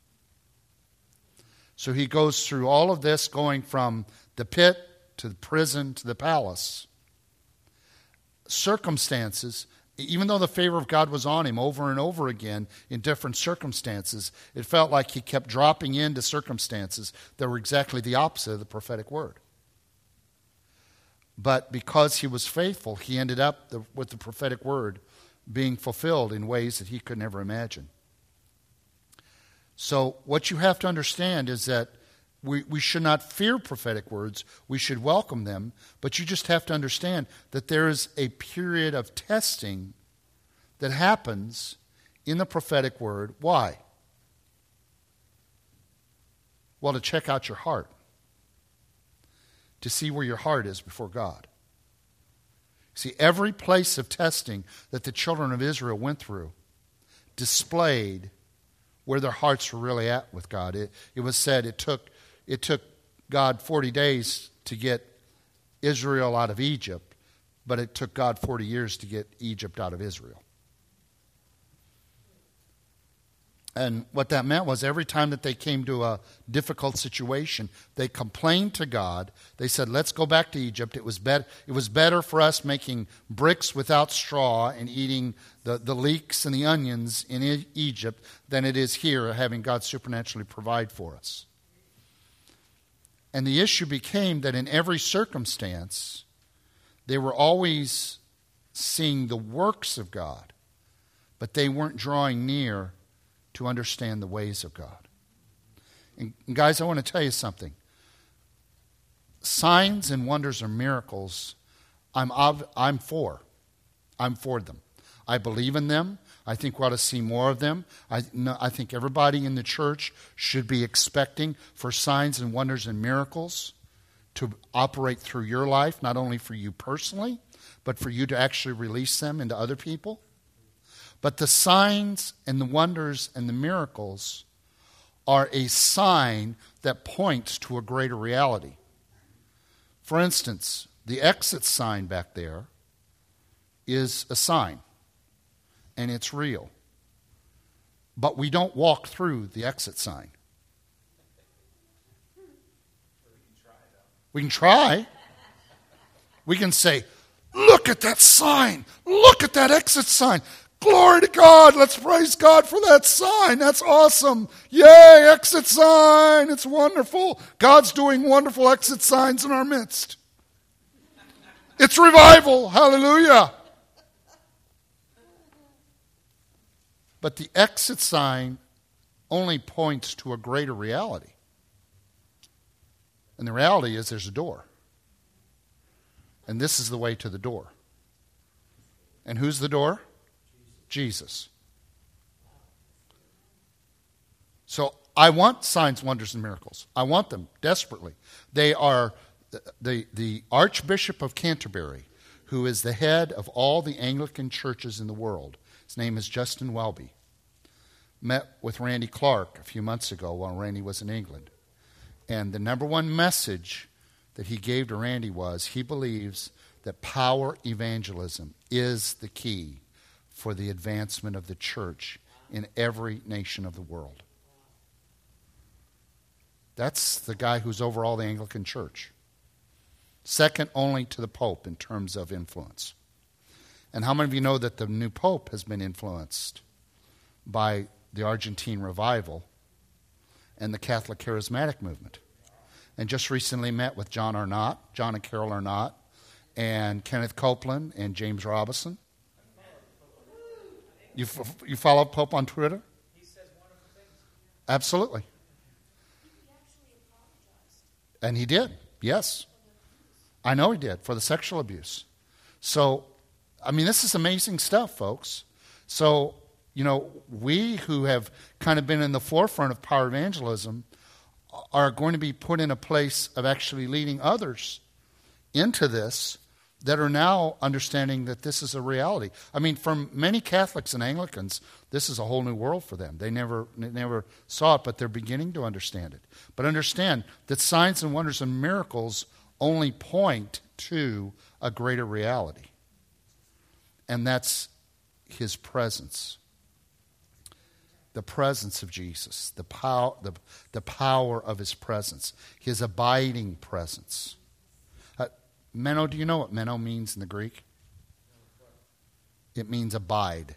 [SPEAKER 1] So he goes through all of this, going from the pit to the prison to the palace. Circumstances, even though the favor of God was on him over and over again in different circumstances, it felt like he kept dropping into circumstances that were exactly the opposite of the prophetic word. But because he was faithful, he ended up with the prophetic word being fulfilled in ways that he could never imagine. So what you have to understand is that we should not fear prophetic words. We should welcome them. But you just have to understand that there is a period of testing that happens in the prophetic word. Why? Well, to check out your heart. To see where your heart is before God. See, every place of testing that the children of Israel went through displayed where their hearts were really at with God. It was said it took God 40 days to get Israel out of Egypt, but it took God 40 years to get Egypt out of Israel. And what that meant was every time that they came to a difficult situation, they complained to God. They said, let's go back to Egypt. It was better for us making bricks without straw and eating the leeks and the onions in Egypt than it is here, having God supernaturally provide for us. And the issue became that in every circumstance, they were always seeing the works of God, but they weren't drawing near to understand the ways of God. And guys, I want to tell you something. Signs and wonders or miracles, I'm for. I'm for them. I believe in them. I think we ought to see more of them. I think everybody in the church should be expecting for signs and wonders and miracles to operate through your life, not only for you personally, but for you to actually release them into other people. But the signs and the wonders and the miracles are a sign that points to a greater reality. For instance, the exit sign back there is a sign, and it's real. But we don't walk through the exit sign. We can try. We can say, look at that sign. Look at that exit sign. Glory to God. Let's praise God for that sign. That's awesome. Yay, exit sign. It's wonderful. God's doing wonderful exit signs in our midst. It's revival. Hallelujah. But the exit sign only points to a greater reality. And the reality is there's a door. And this is the way to the door. And who's the door? Jesus. So I want signs, wonders, and miracles. I want them desperately. They are the Archbishop of Canterbury, who is the head of all the Anglican churches in the world. His name is Justin Welby. Met with Randy Clark a few months ago while Randy was in England. And the number one message that he gave to Randy was he believes that power evangelism is the key for the advancement of the church in every nation of the world. That's the guy who's over all the Anglican church. Second only to the Pope in terms of influence. And how many of you know that the new Pope has been influenced by the Argentine revival and the Catholic charismatic movement? And just recently met with John and Carol Arnott, and Kenneth Copeland and James Robison. You follow Pope on Twitter?
[SPEAKER 4] He says wonderful things.
[SPEAKER 1] Absolutely. And he did, yes. I know he did, for the sexual abuse. So, I mean, this is amazing stuff, folks. So, we who have kind of been in the forefront of power evangelism are going to be put in a place of actually leading others into this that are now understanding that this is a reality. I mean, for many Catholics and Anglicans, this is a whole new world for them. They never saw it, but they're beginning to understand it. But understand that signs and wonders and miracles only point to a greater reality. And that's his presence. The presence of Jesus, the power of his presence, his abiding presence. Meno, do you know what meno means in the Greek? It means abide.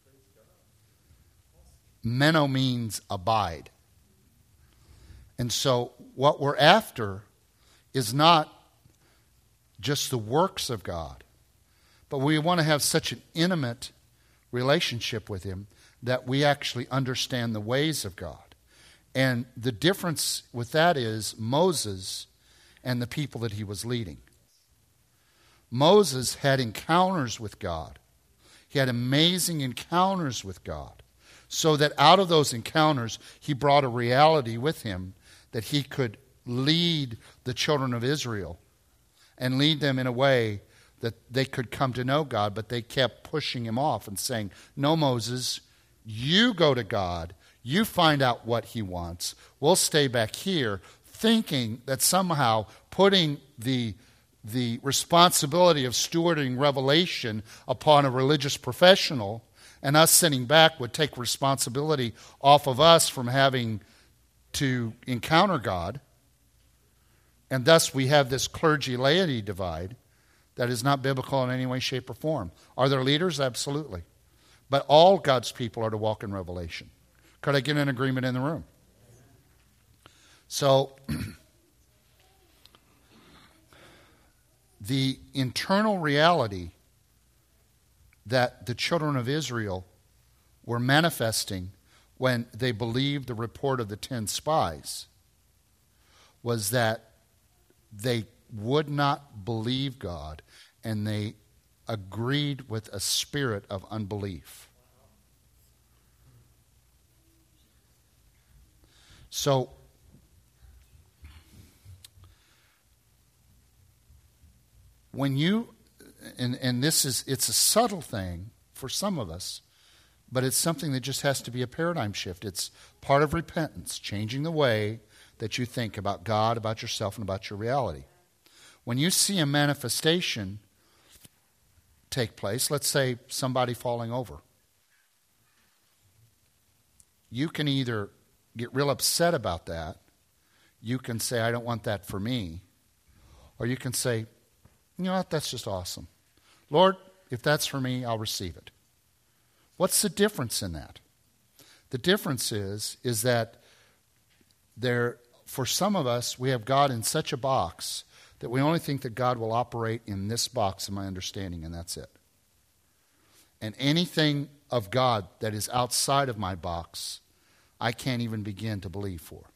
[SPEAKER 1] Meno means abide. And so what we're after is not just the works of God, but we want to have such an intimate relationship with him that we actually understand the ways of God. And the difference with that is Moses and the people that he was leading. Moses had encounters with God. He had amazing encounters with God. So that out of those encounters, he brought a reality with him that he could lead the children of Israel and lead them in a way that they could come to know God, but they kept pushing him off and saying, "No, Moses, you go to God. You find out what he wants. We'll stay back here," thinking that somehow putting the responsibility of stewarding revelation upon a religious professional and us sitting back would take responsibility off of us from having to encounter God. And thus we have this clergy-laity divide that is not biblical in any way, shape, or form. Are there leaders? Absolutely. But all God's people are to walk in revelation. Could I get an agreement in the room? So, the internal reality that the children of Israel were manifesting when they believed the report of the 10 spies was that they would not believe God, and they agreed with a spirit of unbelief. So, when you, and this is, it's a subtle thing for some of us, but it's something that just has to be a paradigm shift. It's part of repentance, changing the way that you think about God, about yourself, and about your reality. When you see a manifestation take place, let's say somebody falling over, you can either get real upset about that, you can say, "I don't want that for me," or you can say, "You know what, that's just awesome. Lord, if that's for me, I'll receive it." What's the difference in that? The difference is that for some of us, we have God in such a box that we only think that God will operate in this box, in my understanding, and that's it. And anything of God that is outside of my box, I can't even begin to believe for.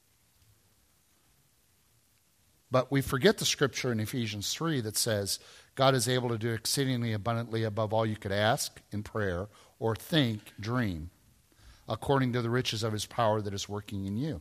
[SPEAKER 1] But we forget the scripture in Ephesians 3 that says God is able to do exceedingly abundantly above all you could ask in prayer or think, dream, according to the riches of his power that is working in you.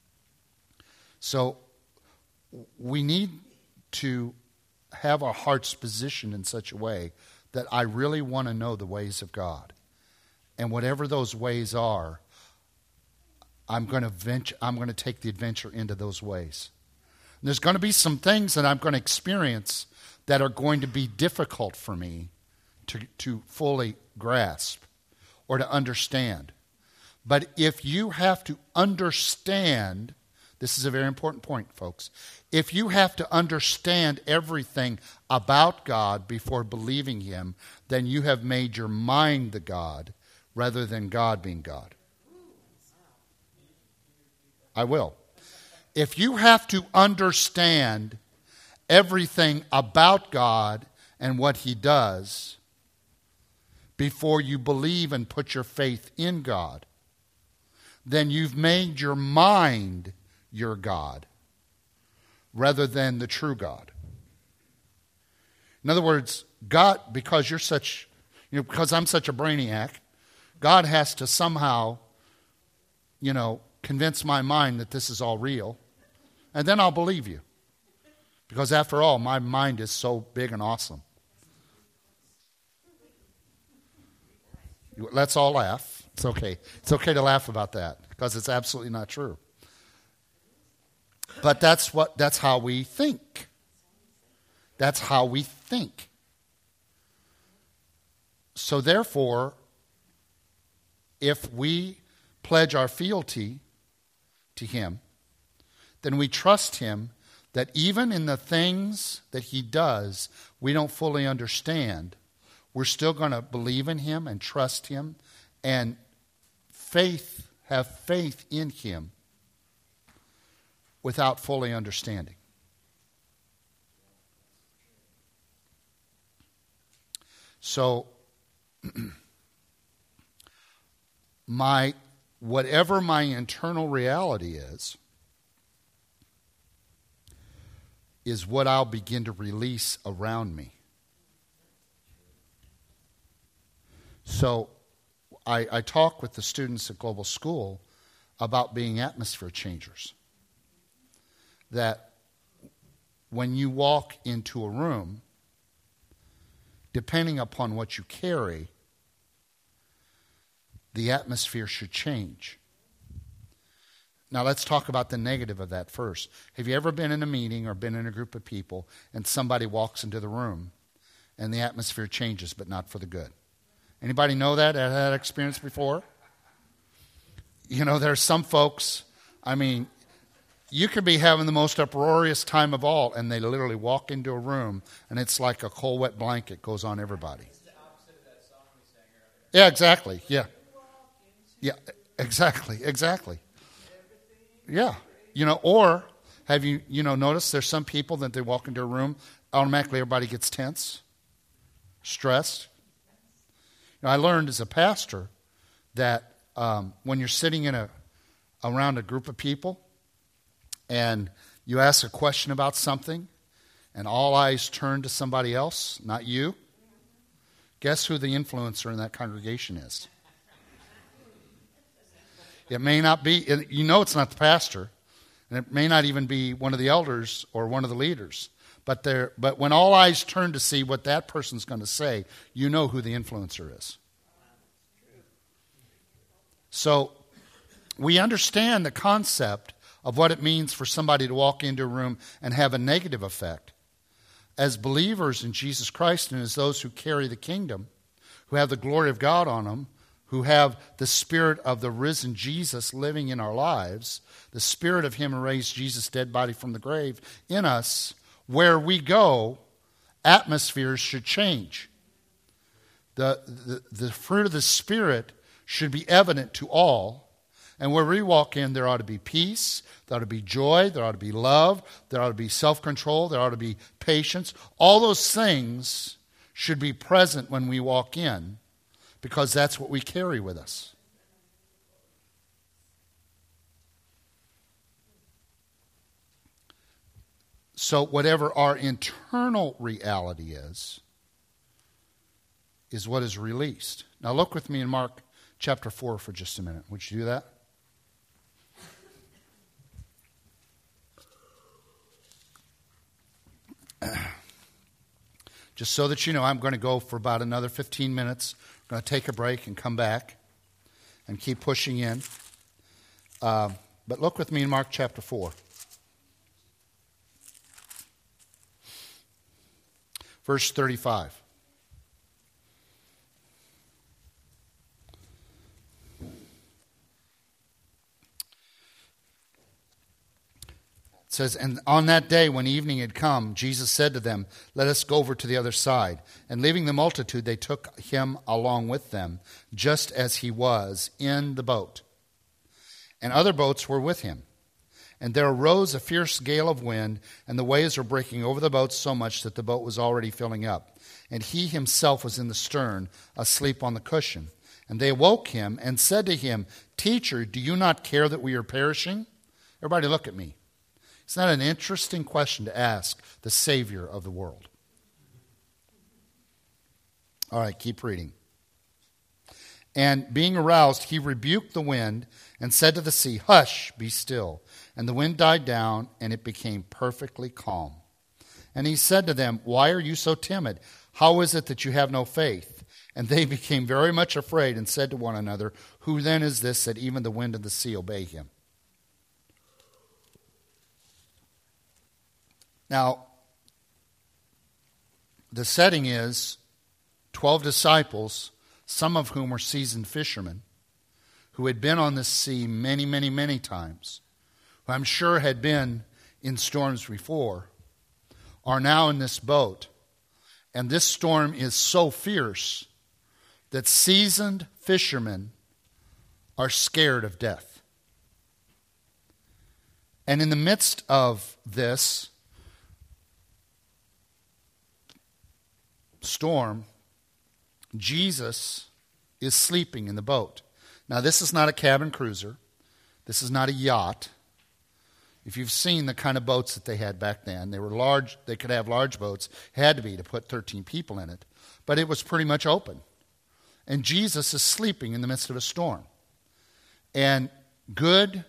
[SPEAKER 1] So we need to have our hearts positioned in such a way that I really want to know the ways of God. And whatever those ways are, I'm going to take the adventure into those ways. And there's going to be some things that I'm going to experience that are going to be difficult for me to fully grasp or to understand. But if you have to understand, this is a very important point, folks. If you have to understand everything about God before believing him, then you have made your mind the God rather than God being God. I will. If you have to understand everything about God and what he does before you believe and put your faith in God, then you've made your mind your God rather than the true God. In other words, God, because because I'm such a brainiac, God has to somehow, convince my mind that this is all real, and then I'll believe you. Because after all, my mind is so big and awesome. Let's all laugh. It's okay. It's okay to laugh about that because it's absolutely not true. But that's how we think. That's how we think. So therefore, if we pledge our fealty to Him, then we trust Him that even in the things that He does we don't fully understand, we're still going to believe in Him and trust Him and have faith in Him without fully understanding. So, whatever my internal reality is what I'll begin to release around me. So I talk with the students at Global School about being atmosphere changers. That when you walk into a room, depending upon what you carry, the atmosphere should change. Now let's talk about the negative of that first. Have you ever been in a meeting or been in a group of people and somebody walks into the room and the atmosphere changes but not for the good? Anybody know that? Had that experience before? There's some folks, you could be having the most uproarious time of all, and they literally walk into a room, and it's like a cold, wet blanket goes on everybody.
[SPEAKER 4] It's the opposite of that song we sang earlier.
[SPEAKER 1] Yeah, exactly. Yeah. Yeah, exactly. Yeah. Or have you, noticed there's some people that they walk into a room, automatically everybody gets tense, stressed. I learned as a pastor that when you're sitting around a group of people and you ask a question about something and all eyes turn to somebody else, not you, guess who the influencer in that congregation is? It may not be, it's not the pastor, and it may not even be one of the elders or one of the leaders. But when all eyes turn to see what that person's going to say, you know who the influencer is. So we understand the concept of what it means for somebody to walk into a room and have a negative effect. As believers in Jesus Christ and as those who carry the kingdom, who have the glory of God on them, who have the Spirit of the risen Jesus living in our lives, the Spirit of Him who raised Jesus' dead body from the grave in us, where we go, atmospheres should change. The fruit of the Spirit should be evident to all. And where we walk in, there ought to be peace, there ought to be joy, there ought to be love, there ought to be self-control, there ought to be patience. All those things should be present when we walk in, because that's what we carry with us. So whatever our internal reality is what is released. Now look with me in Mark chapter 4 for just a minute. Would you do that? Just so that you know, I'm going to go for about another 15 minutes. I'm going to take a break and come back and keep pushing in. But look with me in Mark chapter 4. Verse 35. It says, and on that day when evening had come, Jesus said to them, let us go over to the other side. And leaving the multitude, they took him along with them, just as he was in the boat. And other boats were with him. And there arose a fierce gale of wind, and the waves were breaking over the boat so much that the boat was already filling up. And he himself was in the stern, asleep on the cushion. And they awoke him and said to him, Teacher, do you not care that we are perishing? Everybody look at me. Isn't that an interesting question to ask the Savior of the world? All right, keep reading. And being aroused, he rebuked the wind and said to the sea, Hush, be still. And the wind died down, and it became perfectly calm. And he said to them, Why are you so timid? How is it that you have no faith? And they became very much afraid and said to one another, Who then is this that even the wind and the sea obey him? Now, the setting is 12 disciples, some of whom were seasoned fishermen, who had been on the sea many, many, many times, who I'm sure had been in storms before, are now in this boat. And this storm is so fierce that seasoned fishermen are scared of death. And in the midst of this storm, Jesus is sleeping in the boat. Now, this is not a cabin cruiser. This is not a yacht. If you've seen the kind of boats that they had back then, they were large. They could have large boats. Had to be to put 13 people in it. But it was pretty much open. And Jesus is sleeping in the midst of a storm. And good,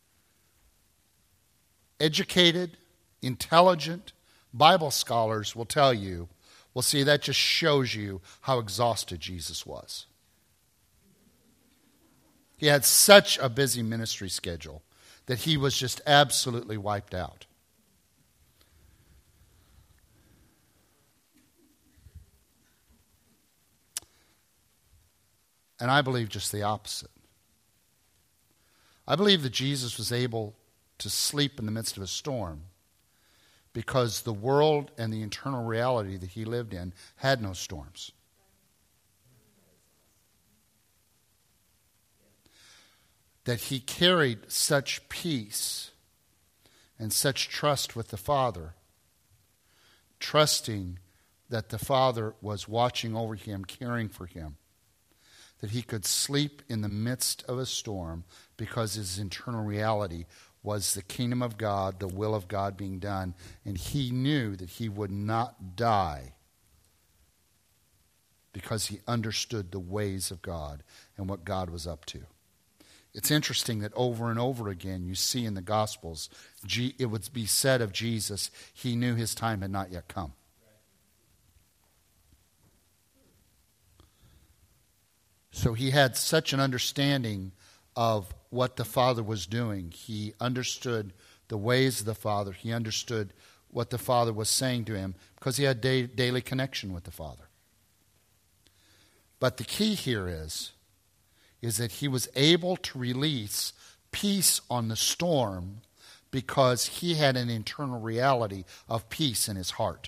[SPEAKER 1] educated, intelligent Bible scholars will tell you, well, see, that just shows you how exhausted Jesus was. He had such a busy ministry schedule that he was just absolutely wiped out. And I believe just the opposite. I believe that Jesus was able to sleep in the midst of a storm because the world and the internal reality that he lived in had no storms. That he carried such peace and such trust with the Father, trusting that the Father was watching over him, caring for him, that he could sleep in the midst of a storm because his internal reality was the kingdom of God, the will of God being done, and he knew that he would not die because he understood the ways of God and what God was up to. It's interesting that over and over again you see in the Gospels, it would be said of Jesus, he knew his time had not yet come. So he had such an understanding of what the Father was doing. He understood the ways of the Father. He understood what the Father was saying to him because he had daily connection with the Father. But the key here is that he was able to release peace on the storm because he had an internal reality of peace in his heart.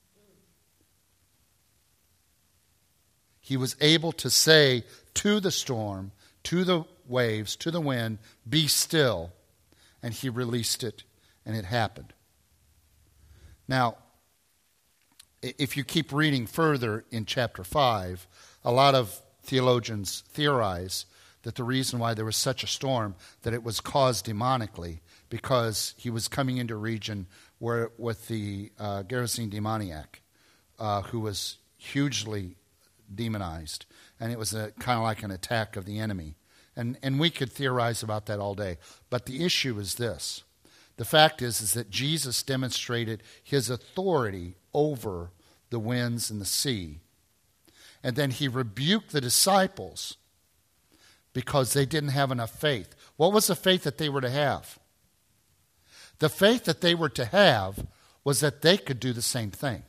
[SPEAKER 1] He was able to say to the storm, to the waves, to the wind, be still, and he released it, and it happened. Now, if you keep reading further in chapter 5, a lot of theologians theorize that the reason why there was such a storm, that it was caused demonically, because he was coming into a region where with the Gerasene demoniac, who was hugely demonized, and it was kind of like an attack of the enemy. And we could theorize about that all day. But the issue is this. The fact is that Jesus demonstrated his authority over the winds and the sea. And then he rebuked the disciples because they didn't have enough faith. What was the faith that they were to have? The faith that they were to have was that they could do the same thing.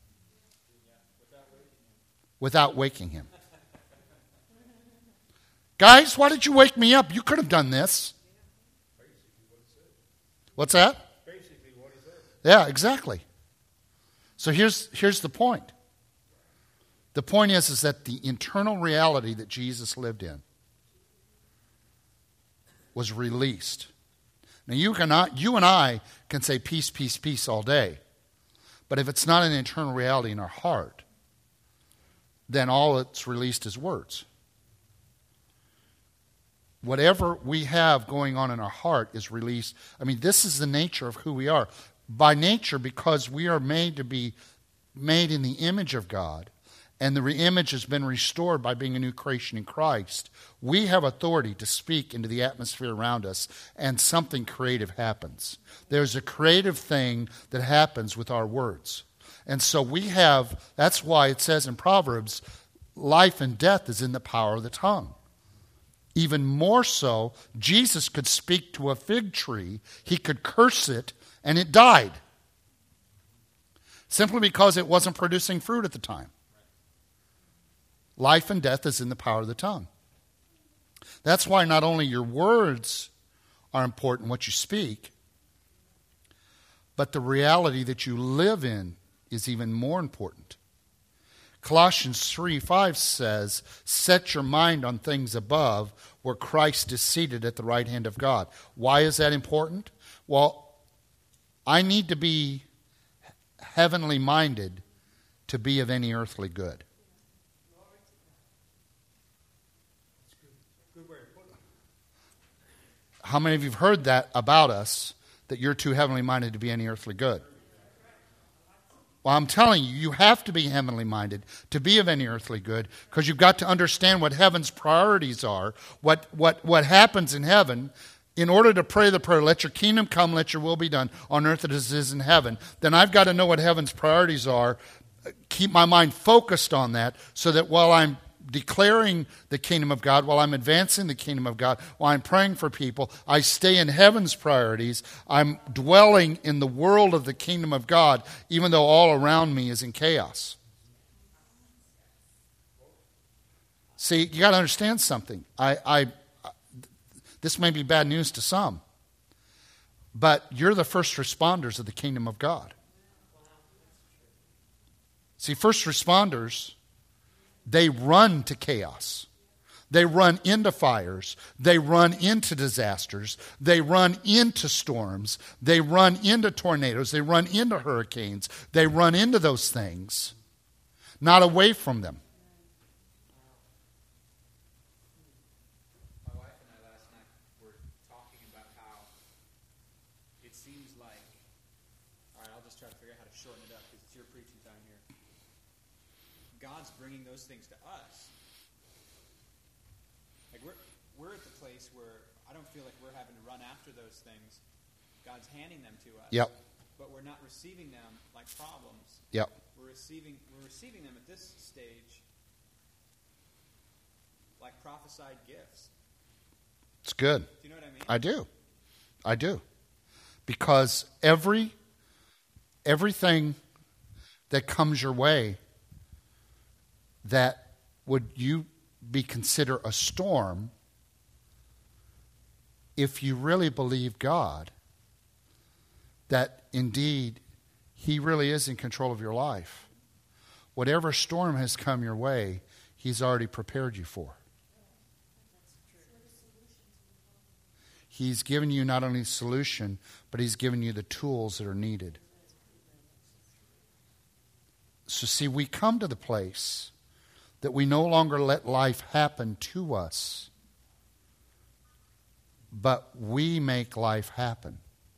[SPEAKER 1] Without waking him. Guys, why did you wake me up? You could have done this. What's that?
[SPEAKER 5] Basically what he said.
[SPEAKER 1] Yeah, exactly. So here's the point. The point is that the internal reality that Jesus lived in was released. Now you and I can say peace, peace, peace all day. But if it's not an internal reality in our heart, then all that's released is words. Whatever we have going on in our heart is released. I mean, this is the nature of who we are. By nature, because we are made to be made in the image of God, and the image has been restored by being a new creation in Christ, we have authority to speak into the atmosphere around us, and something creative happens. There's a creative thing that happens with our words. And so that's why it says in Proverbs, life and death is in the power of the tongue. Even more so, Jesus could speak to a fig tree, he could curse it, and it died. Simply because it wasn't producing fruit at the time. Life and death is in the power of the tongue. That's why not only your words are important, what you speak, but the reality that you live in is even more important. Colossians 3:5 says, set your mind on things above where Christ is seated at the right hand of God. Why is that important? Well, I need to be heavenly minded to be of any earthly good. How many of you have heard that about us, that you're too heavenly minded to be any earthly good? Well, I'm telling you, you have to be heavenly minded to be of any earthly good, because you've got to understand what heaven's priorities are, what happens in heaven. In order to pray the prayer, let your kingdom come, let your will be done on earth as it is in heaven, then I've got to know what heaven's priorities are, keep my mind focused on that, so that while I'm declaring the kingdom of God, while I'm advancing the kingdom of God, while I'm praying for people, I stay in heaven's priorities. I'm dwelling in the world of the kingdom of God, even though all around me is in chaos. See, you got to understand something. This may be bad news to some, but you're the first responders of the kingdom of God. See, first responders, they run to chaos. They run into fires. They run into disasters. They run into storms. They run into tornadoes. They run into hurricanes. They run into those things, not away from them.
[SPEAKER 4] My wife and I last night were talking about how it seems like, all right, I'll just try to figure out how to shorten it up because it's your preaching time here. God's bringing those things to us. Like we're at the place where I don't feel like we're having to run after those things. God's handing them to us.
[SPEAKER 1] Yep.
[SPEAKER 4] But we're not receiving them like problems.
[SPEAKER 1] Yep.
[SPEAKER 4] We're receiving them at this stage like prophesied gifts.
[SPEAKER 1] It's good.
[SPEAKER 4] Do you know what I mean?
[SPEAKER 1] I do. Because everything that comes your way that would you be consider a storm, if you really believe God, that indeed He really is in control of your life, whatever storm has come your way, He's already prepared you for. He's given you not only the solution, but He's given you the tools that are needed. So see, we come to the place that we no longer let life happen to us, but we make life happen.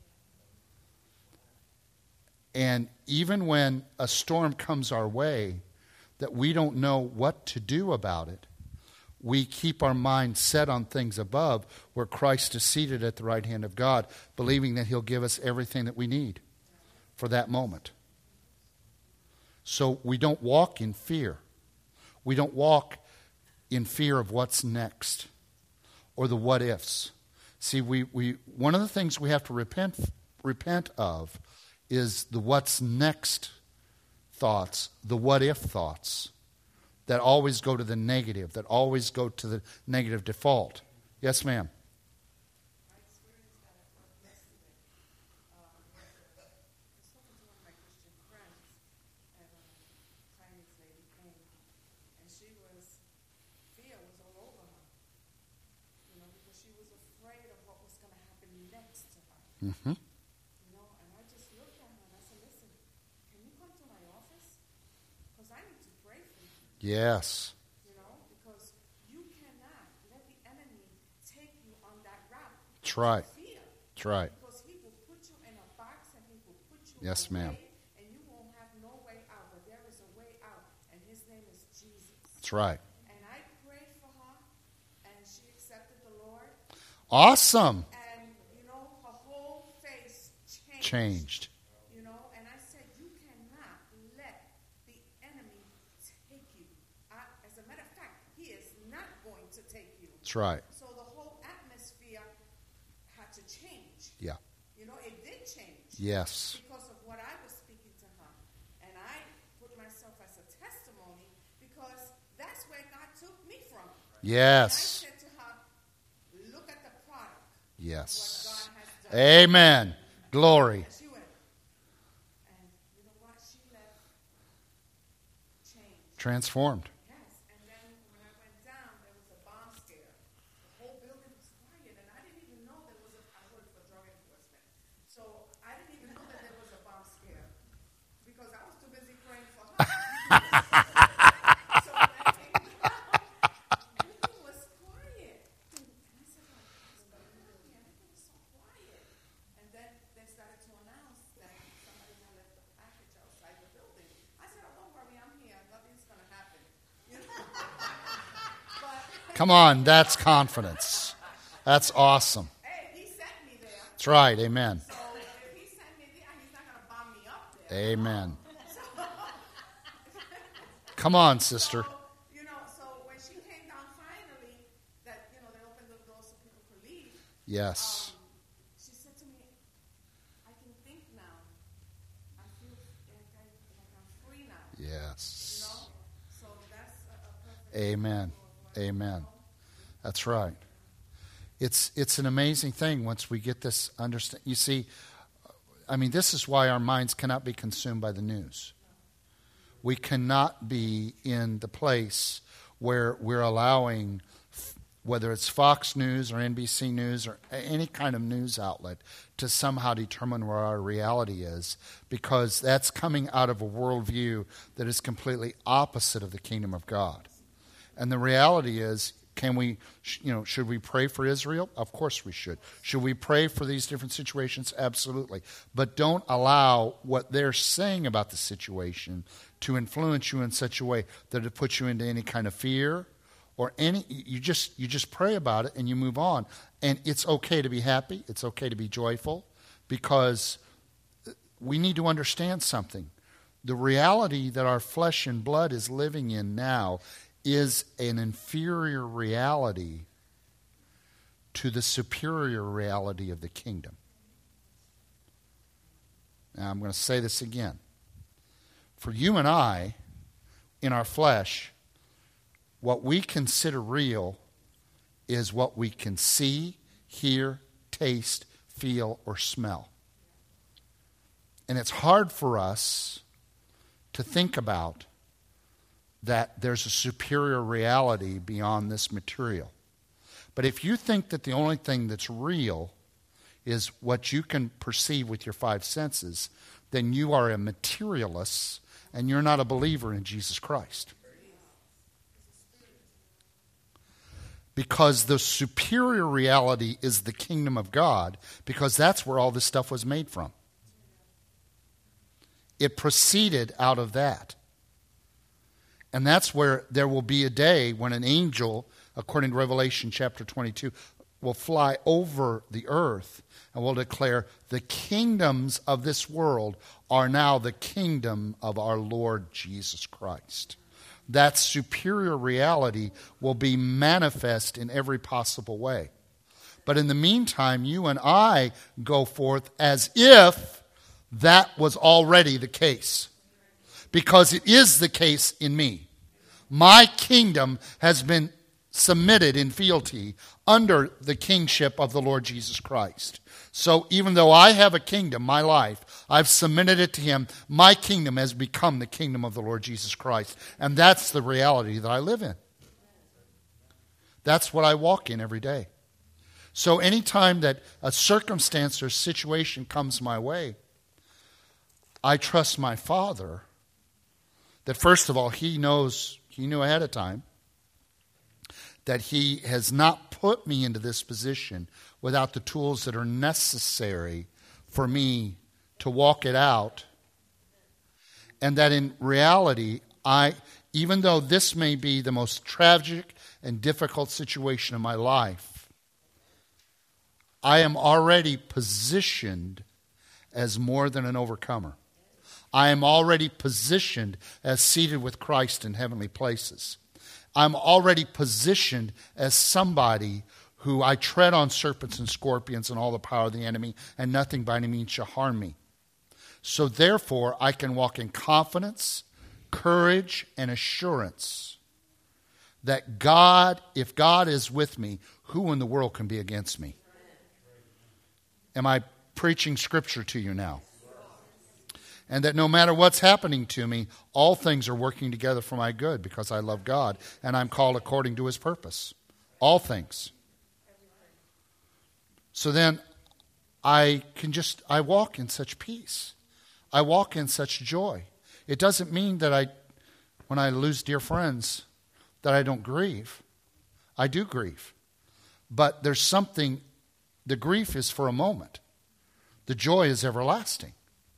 [SPEAKER 1] And even when a storm comes our way that we don't know what to do about it, we keep our mind set on things above where Christ is seated at the right hand of God, believing that He'll give us everything that we need for that moment. So we don't walk in fear. We don't walk in fear of what's next or the what ifs. See, we one of the things we have to repent of is the what's next thoughts, the what if thoughts that always go to the negative, that always go to the negative default. Yes, ma'am.
[SPEAKER 2] I experienced that at work yesterday. I was talking to one of my Christian friends, and a Chinese lady came, and fear was all over her, because she was afraid of what was going to happen next to her. You know, and I just looked at her and I said, listen, can you come to my office? Because I need to pray for you.
[SPEAKER 1] Yes.
[SPEAKER 2] You know, because you cannot let the enemy take you on that route.
[SPEAKER 1] That's right.
[SPEAKER 2] Fear.
[SPEAKER 1] That's right.
[SPEAKER 2] Because he will put you in a box and he will put you
[SPEAKER 1] Yes,
[SPEAKER 2] away,
[SPEAKER 1] ma'am.
[SPEAKER 2] and you won't have no way out. But there is a way out, and his name is Jesus.
[SPEAKER 1] That's right.
[SPEAKER 2] And I prayed for her, and she accepted the Lord.
[SPEAKER 1] Awesome.
[SPEAKER 2] And, you know, her whole face changed.
[SPEAKER 1] Changed.
[SPEAKER 2] You know, and I said, you cannot let the enemy take you. As a matter of fact, he is not going to take you.
[SPEAKER 1] That's right.
[SPEAKER 2] So the whole atmosphere had to change.
[SPEAKER 1] Yeah.
[SPEAKER 2] You know, it did change.
[SPEAKER 1] Yes.
[SPEAKER 2] Because of what I was speaking to her. And I put myself as a testimony because that's where God took me from.
[SPEAKER 1] Yes.
[SPEAKER 2] And I said to her, look at the product.
[SPEAKER 1] Yes.
[SPEAKER 2] What God has done.
[SPEAKER 1] Amen. Glory.
[SPEAKER 2] And she went, and you know what? She left changed.
[SPEAKER 1] Transformed.
[SPEAKER 2] Yes. And then when I went down, there was a bomb scare. The whole building was quiet, and I didn't even know there was I worked for drug enforcement. So I didn't even know that there was a bomb scare because I was too busy praying for her. So when I came down, everything was quiet. And I said, what's going on here? Everything was so quiet. And then they started to announce that somebody had left a package outside the building. I said, oh, don't worry, I'm here. Nothing's going to happen. You know? But,
[SPEAKER 1] Come on, that's confidence. That's awesome.
[SPEAKER 2] hey, he sent me there.
[SPEAKER 1] That's right. Amen.
[SPEAKER 2] So if he sent me there, he's not going to bomb me up there.
[SPEAKER 1] Amen. Come on, sister.
[SPEAKER 2] So, you know, so when she came down finally, that, you know, they opened the doors so people could leave,
[SPEAKER 1] Yes.
[SPEAKER 2] she said to me, I can think now. I feel like I'm free now. You
[SPEAKER 1] Yes.
[SPEAKER 2] know? So that's a perfect
[SPEAKER 1] Amen. Amen. That's right. It's an amazing thing once we get this understand. You see, I mean, this is why our minds cannot be consumed by the news. We cannot be in the place where we're allowing, whether it's Fox News or NBC News or any kind of news outlet, to somehow determine where our reality is, because that's coming out of a worldview that is completely opposite of the kingdom of God. And the reality is, can we, should we pray for Israel? Of course we should. Should we pray for these different situations? Absolutely. But don't allow what they're saying about the situation to influence you in such a way that it puts you into any kind of fear or you just pray about it and you move on. And it's okay to be happy. It's okay to be joyful, because we need to understand something. The reality that our flesh and blood is living in now is an inferior reality to the superior reality of the kingdom. Now, I'm going to say this again. For you and I, in our flesh, what we consider real is what we can see, hear, taste, feel, or smell. And it's hard for us to think about that there's a superior reality beyond this material. But if you think that the only thing that's real is what you can perceive with your five senses, then you are a materialist and you're not a believer in Jesus Christ. Because the superior reality is the kingdom of God, because that's where all this stuff was made from. It proceeded out of that. And that's where there will be a day when an angel, according to Revelation chapter 22, will fly over the earth and will declare, the kingdoms of this world are now the kingdom of our Lord Jesus Christ. That superior reality will be manifest in every possible way. But in the meantime, you and I go forth as if that was already the case. Because it is the case in me. My kingdom has been submitted in fealty under the kingship of the Lord Jesus Christ. So even though I have a kingdom, my life, I've submitted it to Him, my kingdom has become the kingdom of the Lord Jesus Christ. And that's the reality that I live in. That's what I walk in every day. So anytime that a circumstance or situation comes my way, I trust my Father that first of all, He knew ahead of time that He has not put me into this position without the tools that are necessary for me to walk it out. And that in reality, even though this may be the most tragic and difficult situation of my life, I am already positioned as more than an overcomer. I am already positioned as seated with Christ in heavenly places. I'm already positioned as somebody who I tread on serpents and scorpions and all the power of the enemy, and nothing by any means shall harm me. So therefore, I can walk in confidence, courage, and assurance that God, if God is with me, who in the world can be against me? Am I preaching Scripture to you now? And that no matter what's happening to me, all things are working together for my good because I love God and I'm called according to His purpose. All things. So then I walk in such peace. I walk in such joy. It doesn't mean that when I lose dear friends, that I don't grieve. I do grieve. But there's something, the grief is for a moment. The joy is everlasting.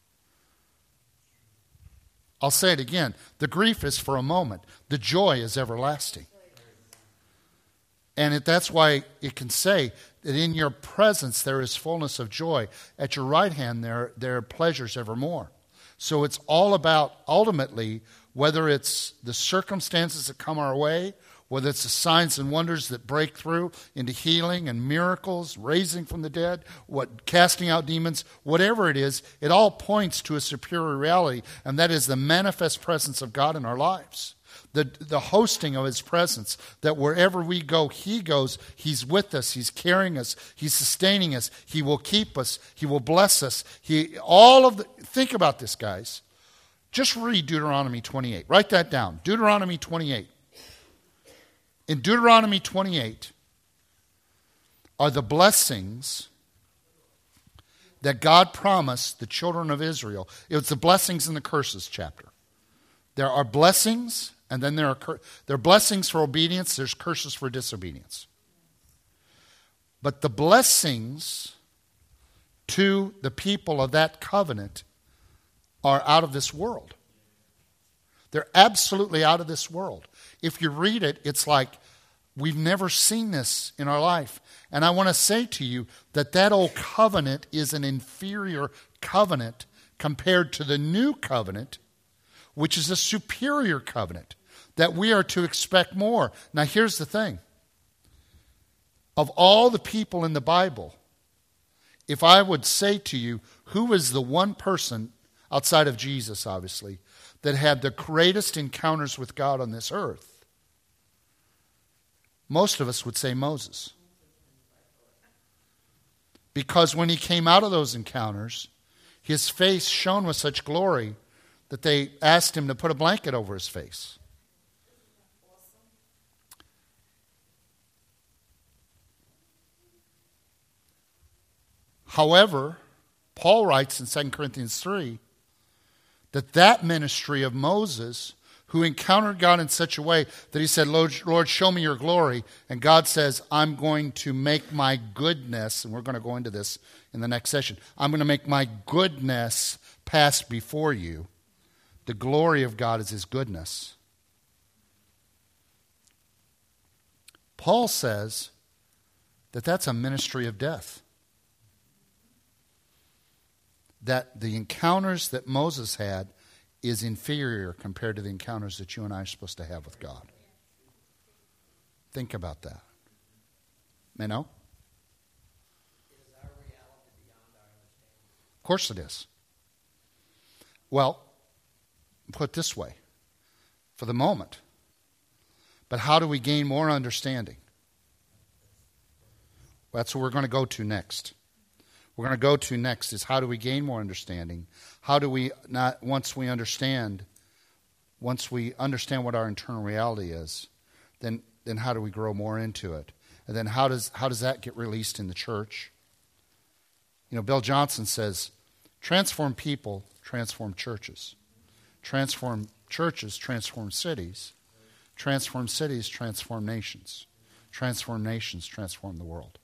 [SPEAKER 1] I'll say it again. The grief is for a moment. The joy is everlasting. And that's why it can say that in your presence there is fullness of joy. At your right hand there are pleasures evermore. So it's all about, ultimately, whether it's the circumstances that come our way, whether it's the signs and wonders that break through into healing and miracles, raising from the dead, casting out demons, whatever it is, it all points to a superior reality, and that is the manifest presence of God in our lives. The hosting of His presence, that wherever we go, He goes, He's with us, He's carrying us, He's sustaining us, He will keep us, He will bless us. Think about this, guys. Just read Deuteronomy 28. Write that down. Deuteronomy 28. In Deuteronomy 28 are the blessings that God promised the children of Israel. It was the blessings and the curses chapter. There are blessings, and then there are blessings for obedience, there's curses for disobedience. But the blessings to the people of that covenant are out of this world. They're absolutely out of this world. If you read it, it's like we've never seen this in our life. And I want to say to you that old covenant is an inferior covenant compared to the new covenant, which is a superior covenant, that we are to expect more. Now here's the thing. Of all the people in the Bible, if I would say to you, who is the one person, outside of Jesus obviously, that had the greatest encounters with God on this earth, most of us would say Moses. Because when he came out of those encounters, his face shone with such glory that they asked him to put a blanket over his face. However, Paul writes in 2 Corinthians 3 that ministry of Moses, who encountered God in such a way that he said, Lord, show me your glory. And God says, I'm going to make my goodness, and we're going to go into this in the next session, I'm going to make my goodness pass before you. The glory of God is His goodness. Paul says that that's a ministry of death. That the encounters that Moses had is inferior compared to the encounters that you and I are supposed to have with God. Think about that. You know?
[SPEAKER 5] Is our reality beyond our understanding?
[SPEAKER 1] Of course it is. Well, put it this way, for the moment. But how do we gain more understanding? Well, that's what we're going to go to next. We're going to go to next is how do we gain more understanding? How do we not, once we understand what our internal reality is, then how do we grow more into it? And then how does that get released in the church? You know, Bill Johnson says, transform people, transform churches. Transform churches, transform cities. Transform cities, transform nations. Transform nations, transform the world.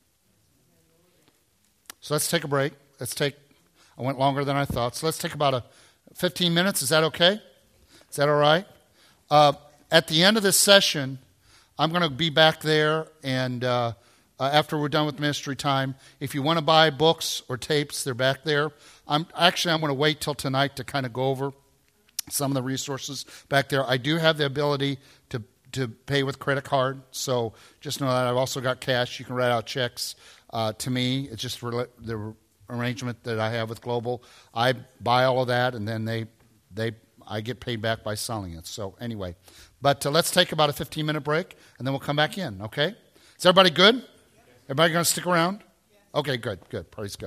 [SPEAKER 1] So let's take a break. I went longer than I thought. So let's take about 15 minutes. Is that okay? Is that all right? At the end of this session, I'm going to be back there, and after we're done with ministry time, if you want to buy books or tapes, they're back there. I'm going to wait till tonight to kind of go over some of the resources back there. I do have the ability to pay with credit card, so just know that I've also got cash. You can write out checks to me. It's just the arrangement that I have with Global. I buy all of that, and then I get paid back by selling it. So anyway, but let's take about a 15-minute break, and then we'll come back in, okay? Is everybody good? Everybody going to stick around? Okay, good. Praise God.